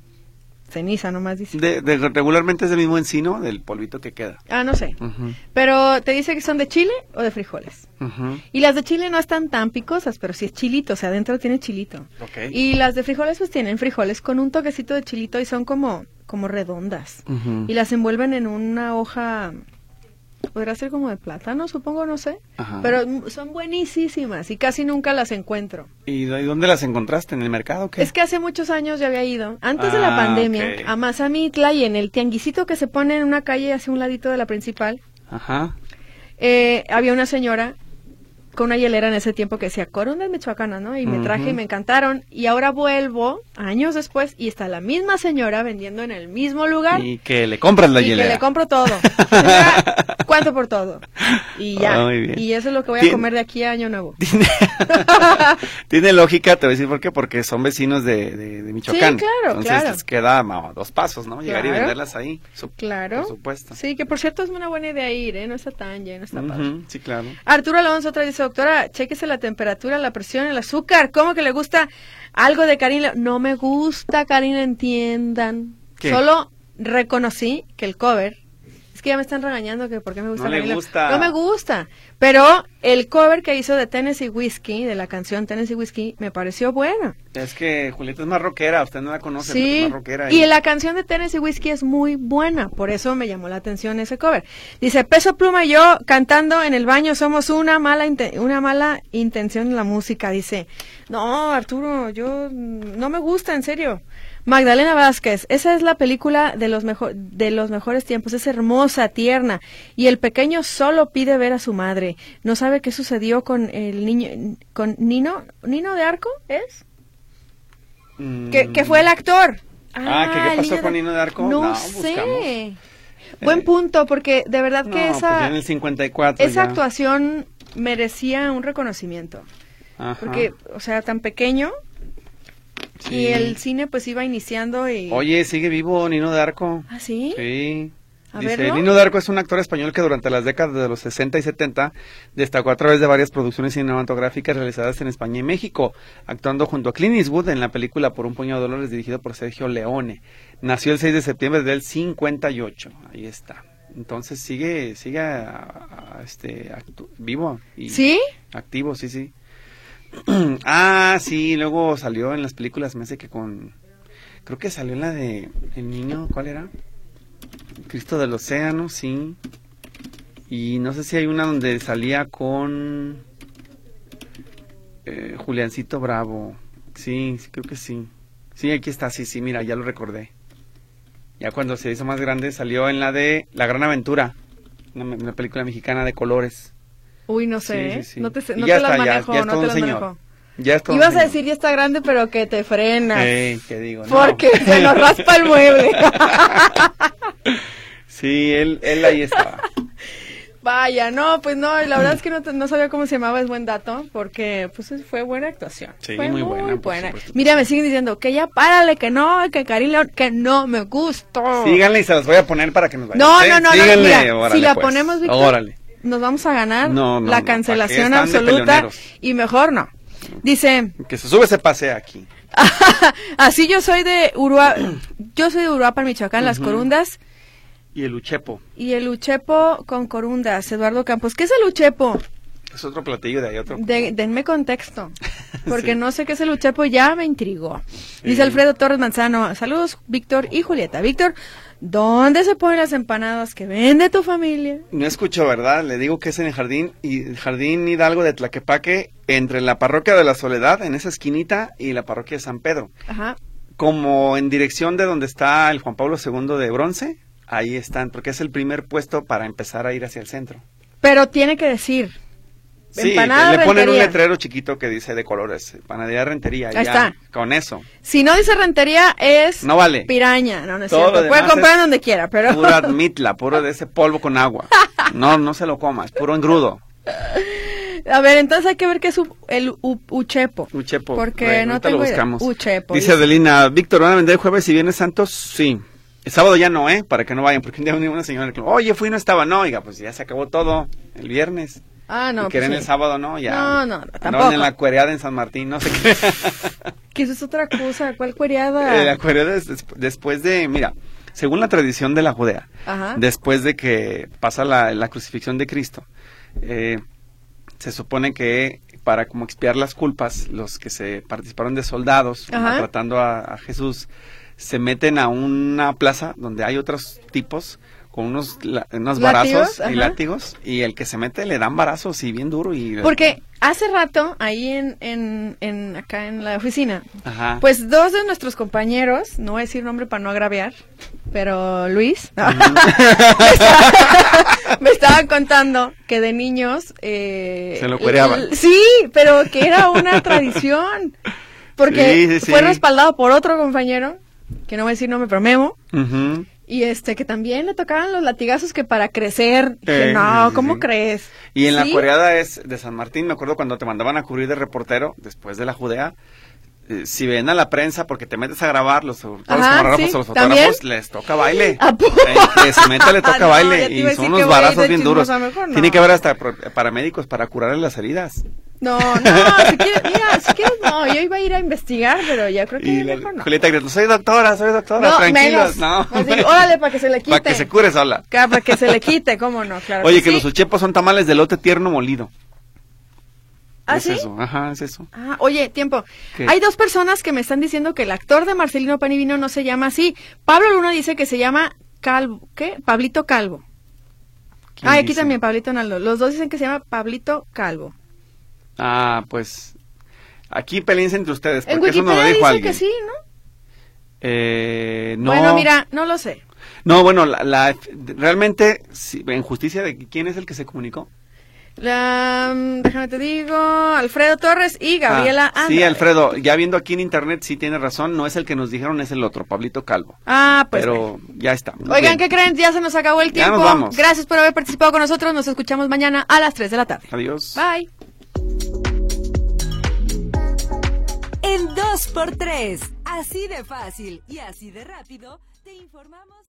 Ceniza nomás dice. de, de- regularmente es del mismo encino, del polvito que queda. Ah, no sé. Ujú, Pero te dice que son de chile o de frijoles. ujú. Y las de chile no están tan picosas, pero sí es chilito, o sea, adentro tiene chilito. Ok. Y las de frijoles pues tienen frijoles con un toquecito de chilito y son como como redondas. Ujú. Y las envuelven en una hoja, podrá ser como de plátano, supongo, no sé. Ajá. Pero mm, son buenísimas y casi nunca las encuentro. ¿Y de- dónde las encontraste? ¿En el mercado o qué? Es que hace muchos años ya había ido, antes de la Ah, pandemia, ok. a Mazamitla y en el tianguisito que se pone en una calle hacia un ladito de la principal, Ajá. eh, había una señora con una hielera en ese tiempo que decía corundas michoacanas, ¿no? Y me traje Ujú. y me encantaron. Y ahora vuelvo, años después, y está la misma señora vendiendo en el mismo lugar. Y que le compras la y hielera. que le compro todo. Señora, ¿cuánto por todo? Y ya. Ah, muy bien. Y eso es lo que voy a Tien- comer de aquí a Año Nuevo. Tiene, tiene lógica, te voy a decir por qué, porque son vecinos de, de, de Michoacán. Sí, claro, Entonces claro. les queda a dos pasos, ¿no? Llegar y Claro. venderlas ahí. Su- Claro. Por supuesto. Sí, que por cierto es una buena idea ir, ¿eh? No está tan lleno, está padre. Ujú, sí, claro. Arturo Alonso otra vez dice, doctora, chéquese la temperatura, la presión, el azúcar. ¿Cómo que le gusta algo de Karina? No me gusta, Karina, entiendan. ¿Qué? Solo reconocí que el cover, es que ya me están regañando que por qué me gusta No le Karina. gusta. No me gusta, pero el cover que hizo de Tennessee Whiskey, de la canción Tennessee Whiskey, me pareció bueno. Es que Julieta es más rockera, usted no la conoce, pero Sí, es más rockera. y la canción de Tennessee Whiskey es muy buena, por eso me llamó la atención ese cover. Dice, Peso Pluma y yo cantando en el baño somos una mala inte- una mala intención en la música. Dice, no, Arturo, yo mm, no me gusta, en serio. Magdalena Vázquez, esa es la película de los mejor, de los mejores tiempos, es hermosa, tierna, y el pequeño solo pide ver a su madre. No sabe qué sucedió con el niño, con Nino, Nino de Arco, ¿es? Mm. que, que fue el actor. Ah, ¿que qué el pasó niño con de- Nino de Arco? No, No, sé. buscamos. Buen Eh, punto, porque de verdad No, que pues esa, ya en el cincuenta y cuatro esa ya. actuación merecía un reconocimiento. Ajá. Porque, o sea, tan pequeño, Sí. y el cine pues iba iniciando y... Oye, sigue vivo Nino de Arco. ¿Ah, sí? Sí. A Dice, verlo. Nino de Arco es un actor español que durante las décadas de los sesenta y setenta destacó a través de varias producciones cinematográficas realizadas en España y México, actuando junto a Clint Eastwood en la película Por un puñado de dólares, dirigido por Sergio Leone. Nació el seis de septiembre del cincuenta y ocho. Ahí está. Entonces sigue sigue a- a- este actu- vivo y ¿Sí? activo, sí, sí. Ah, sí, luego salió en las películas, me hace que con... Creo que salió en la de El Niño, ¿cuál era? Cristo del Océano, sí. Y no sé si hay una donde salía con... eh, Juliancito Bravo. Sí, sí, creo que sí. Sí, aquí está, sí, sí, mira, ya lo recordé. Ya cuando se hizo más grande salió en la de La Gran Aventura, una, una película mexicana de colores. Uy, no sé, Sí, ¿eh? sí, sí. no te, Y no ya te las está, ya- manejo, ya es no todo te un las señor. manejo. Ya es todo Ibas un a señor. decir ya está grande, pero que te frenas. Ey, ¿qué digo? No. Porque se nos raspa el mueble. Sí, él, él ahí estaba. Vaya, no, pues no, la verdad es que no, te- no sabía cómo se llamaba, es buen dato, porque pues fue buena actuación. Sí, fue muy buena, por supuesto. Mira, me siguen diciendo que ya párale, que no, que Karin León, que no me gustó. Síganle y se los voy a poner para que nos vayan. No, ¿sí? no, no, no, Síganle, mira, órale, si la pues. ponemos, Víctor, Órale. nos vamos a ganar No, no, la no, cancelación ¿para qué están de absoluta peleoneros? y mejor no. Dice, Que se sube, se pasea aquí. así yo soy de Uruapan, yo soy de Uruapan, Michoacán, Las Corundas, Y el uchepo. y el uchepo con corundas, Eduardo Campos. ¿Qué es el uchepo? Es otro platillo de ahí, otro. De- denme contexto, porque Sí. no sé qué es el uchepo, ya me intrigó. Dice Sí. Alfredo Torres Manzano, saludos Víctor y Julieta. Víctor, ¿dónde se ponen las empanadas que vende tu familia? No escucho, ¿verdad? Le digo que es en el jardín, y el Jardín Hidalgo de Tlaquepaque, entre la parroquia de la Soledad, en esa esquinita, y la parroquia de San Pedro. Ajá. Como en dirección de donde está el Juan Pablo segundo de bronce, ahí están, porque es el primer puesto para empezar a ir hacia el centro. Pero tiene que decir, Sí, empanada le ponen un Rentería. letrero chiquito que dice de colores, panadería Rentería. Ahí ya, está. Con eso. Si no dice rentería, es No vale. piraña. No, no es Todo lo cierto. Puede demás comprar es en donde quiera, pero... Pura mitla, puro de ese polvo con agua. No, no se lo comas, puro engrudo. A ver, entonces hay que ver qué es u- el u- uchepo. Uchepo. Porque Bueno, no ahorita tengo lo idea. buscamos. Uchepo. Dice Adelina, Víctor, ¿van a vender jueves y viernes santos? Sí. El sábado ya no, ¿eh? Para que no vayan, porque un día venía una señora que, oye, fui y no estaba. No, oiga, pues ya se acabó todo el viernes. Ah, no, y pues quieren sí. el sábado, ¿no? Ya. No, no, no, Andaban tampoco. en la cuereada en San Martín, no sé qué. Que eso es otra cosa. ¿Cuál cuereada? Eh, la cuereada es des- después de, mira, según la tradición de la Judea, Ajá. después de que pasa la, la crucifixión de Cristo, eh, se supone que para como expiar las culpas, los que se participaron de soldados Ajá. tratando a, a Jesús, se meten a una plaza donde hay otros tipos con unos, la- unos ¿Látigos? varazos Ajá. y látigos, y el que se mete le dan varazos y bien duro. y Porque hace rato, ahí en, en, en acá en la oficina, Ajá. pues dos de nuestros compañeros, no voy a decir nombre para no agraviar, pero Luis, me, estaba- me estaban contando que de niños... Eh, Se lo cuereaban. l- Sí, pero que era una tradición, porque Sí, sí, sí. fue respaldado por otro compañero, que no voy a decir nombre, pero Memo, Ujú. y este que también le tocaban los latigazos que para crecer, que Eh, no, sí, sí, ¿cómo sí. crees? Y en la Sí. cuereada es de San Martín, me acuerdo cuando te mandaban a cubrir de reportero después de la Judea. Eh, si ven a la prensa porque te metes a grabar, los, todos los Ajá, camarógrafos sí, o los fotógrafos ¿también? les toca baile. ¿A poco? Eh, que se mete le toca No, baile ya te iba a y son decir unos que voy a ir varazos de bien duros. chismosa, mejor no. Tiene que haber hasta pro- paramédicos para curarle las heridas. No, no, si quieres, mira, si quieres, no, yo iba a ir a investigar, pero ya creo que Y la, mejor no. Julieta gritó, soy doctora, soy doctora, No, tranquilos. menos. No, Así, órale, para que se le quite. para que se cure sola. Claro, para que se le quite, cómo no, claro. Oye, que sí. los uchepos son tamales de lote tierno molido. ¿Ah, es sí? eso, ajá, es eso. Ah, oye, tiempo. ¿Qué? Hay dos personas que me están diciendo que el actor de Marcelino Pan y Vino no se llama así. Pablo Luna dice que se llama Calvo, ¿qué? Pablito Calvo. ¿Quién Ah, aquí dice? también Pablito Naldo. Los dos dicen que se llama Pablito Calvo. Ah, pues aquí peleense entre ustedes, En porque eso no lo Wikipedia dijo dice alguien. que sí, ¿no? Eh, no. Bueno, mira, no lo sé. No, bueno, la, la- realmente, sí, en justicia de quién es el que se comunicó. La, mm, déjame te digo, Alfredo Torres y Gabriela Ah, sí, Andrade. Alfredo, ya viendo aquí en internet, sí tiene razón, no es el que nos dijeron, es el otro, Pablito Calvo. Ah, pues. Pero ya está. muy Oigan, bien. ¿qué creen? Ya se nos acabó el Ya tiempo. nos vamos. Gracias por haber participado con nosotros. Nos escuchamos mañana a las tres de la tarde. Adiós. Bye. En dos por tres, así de fácil y así de rápido, te informamos.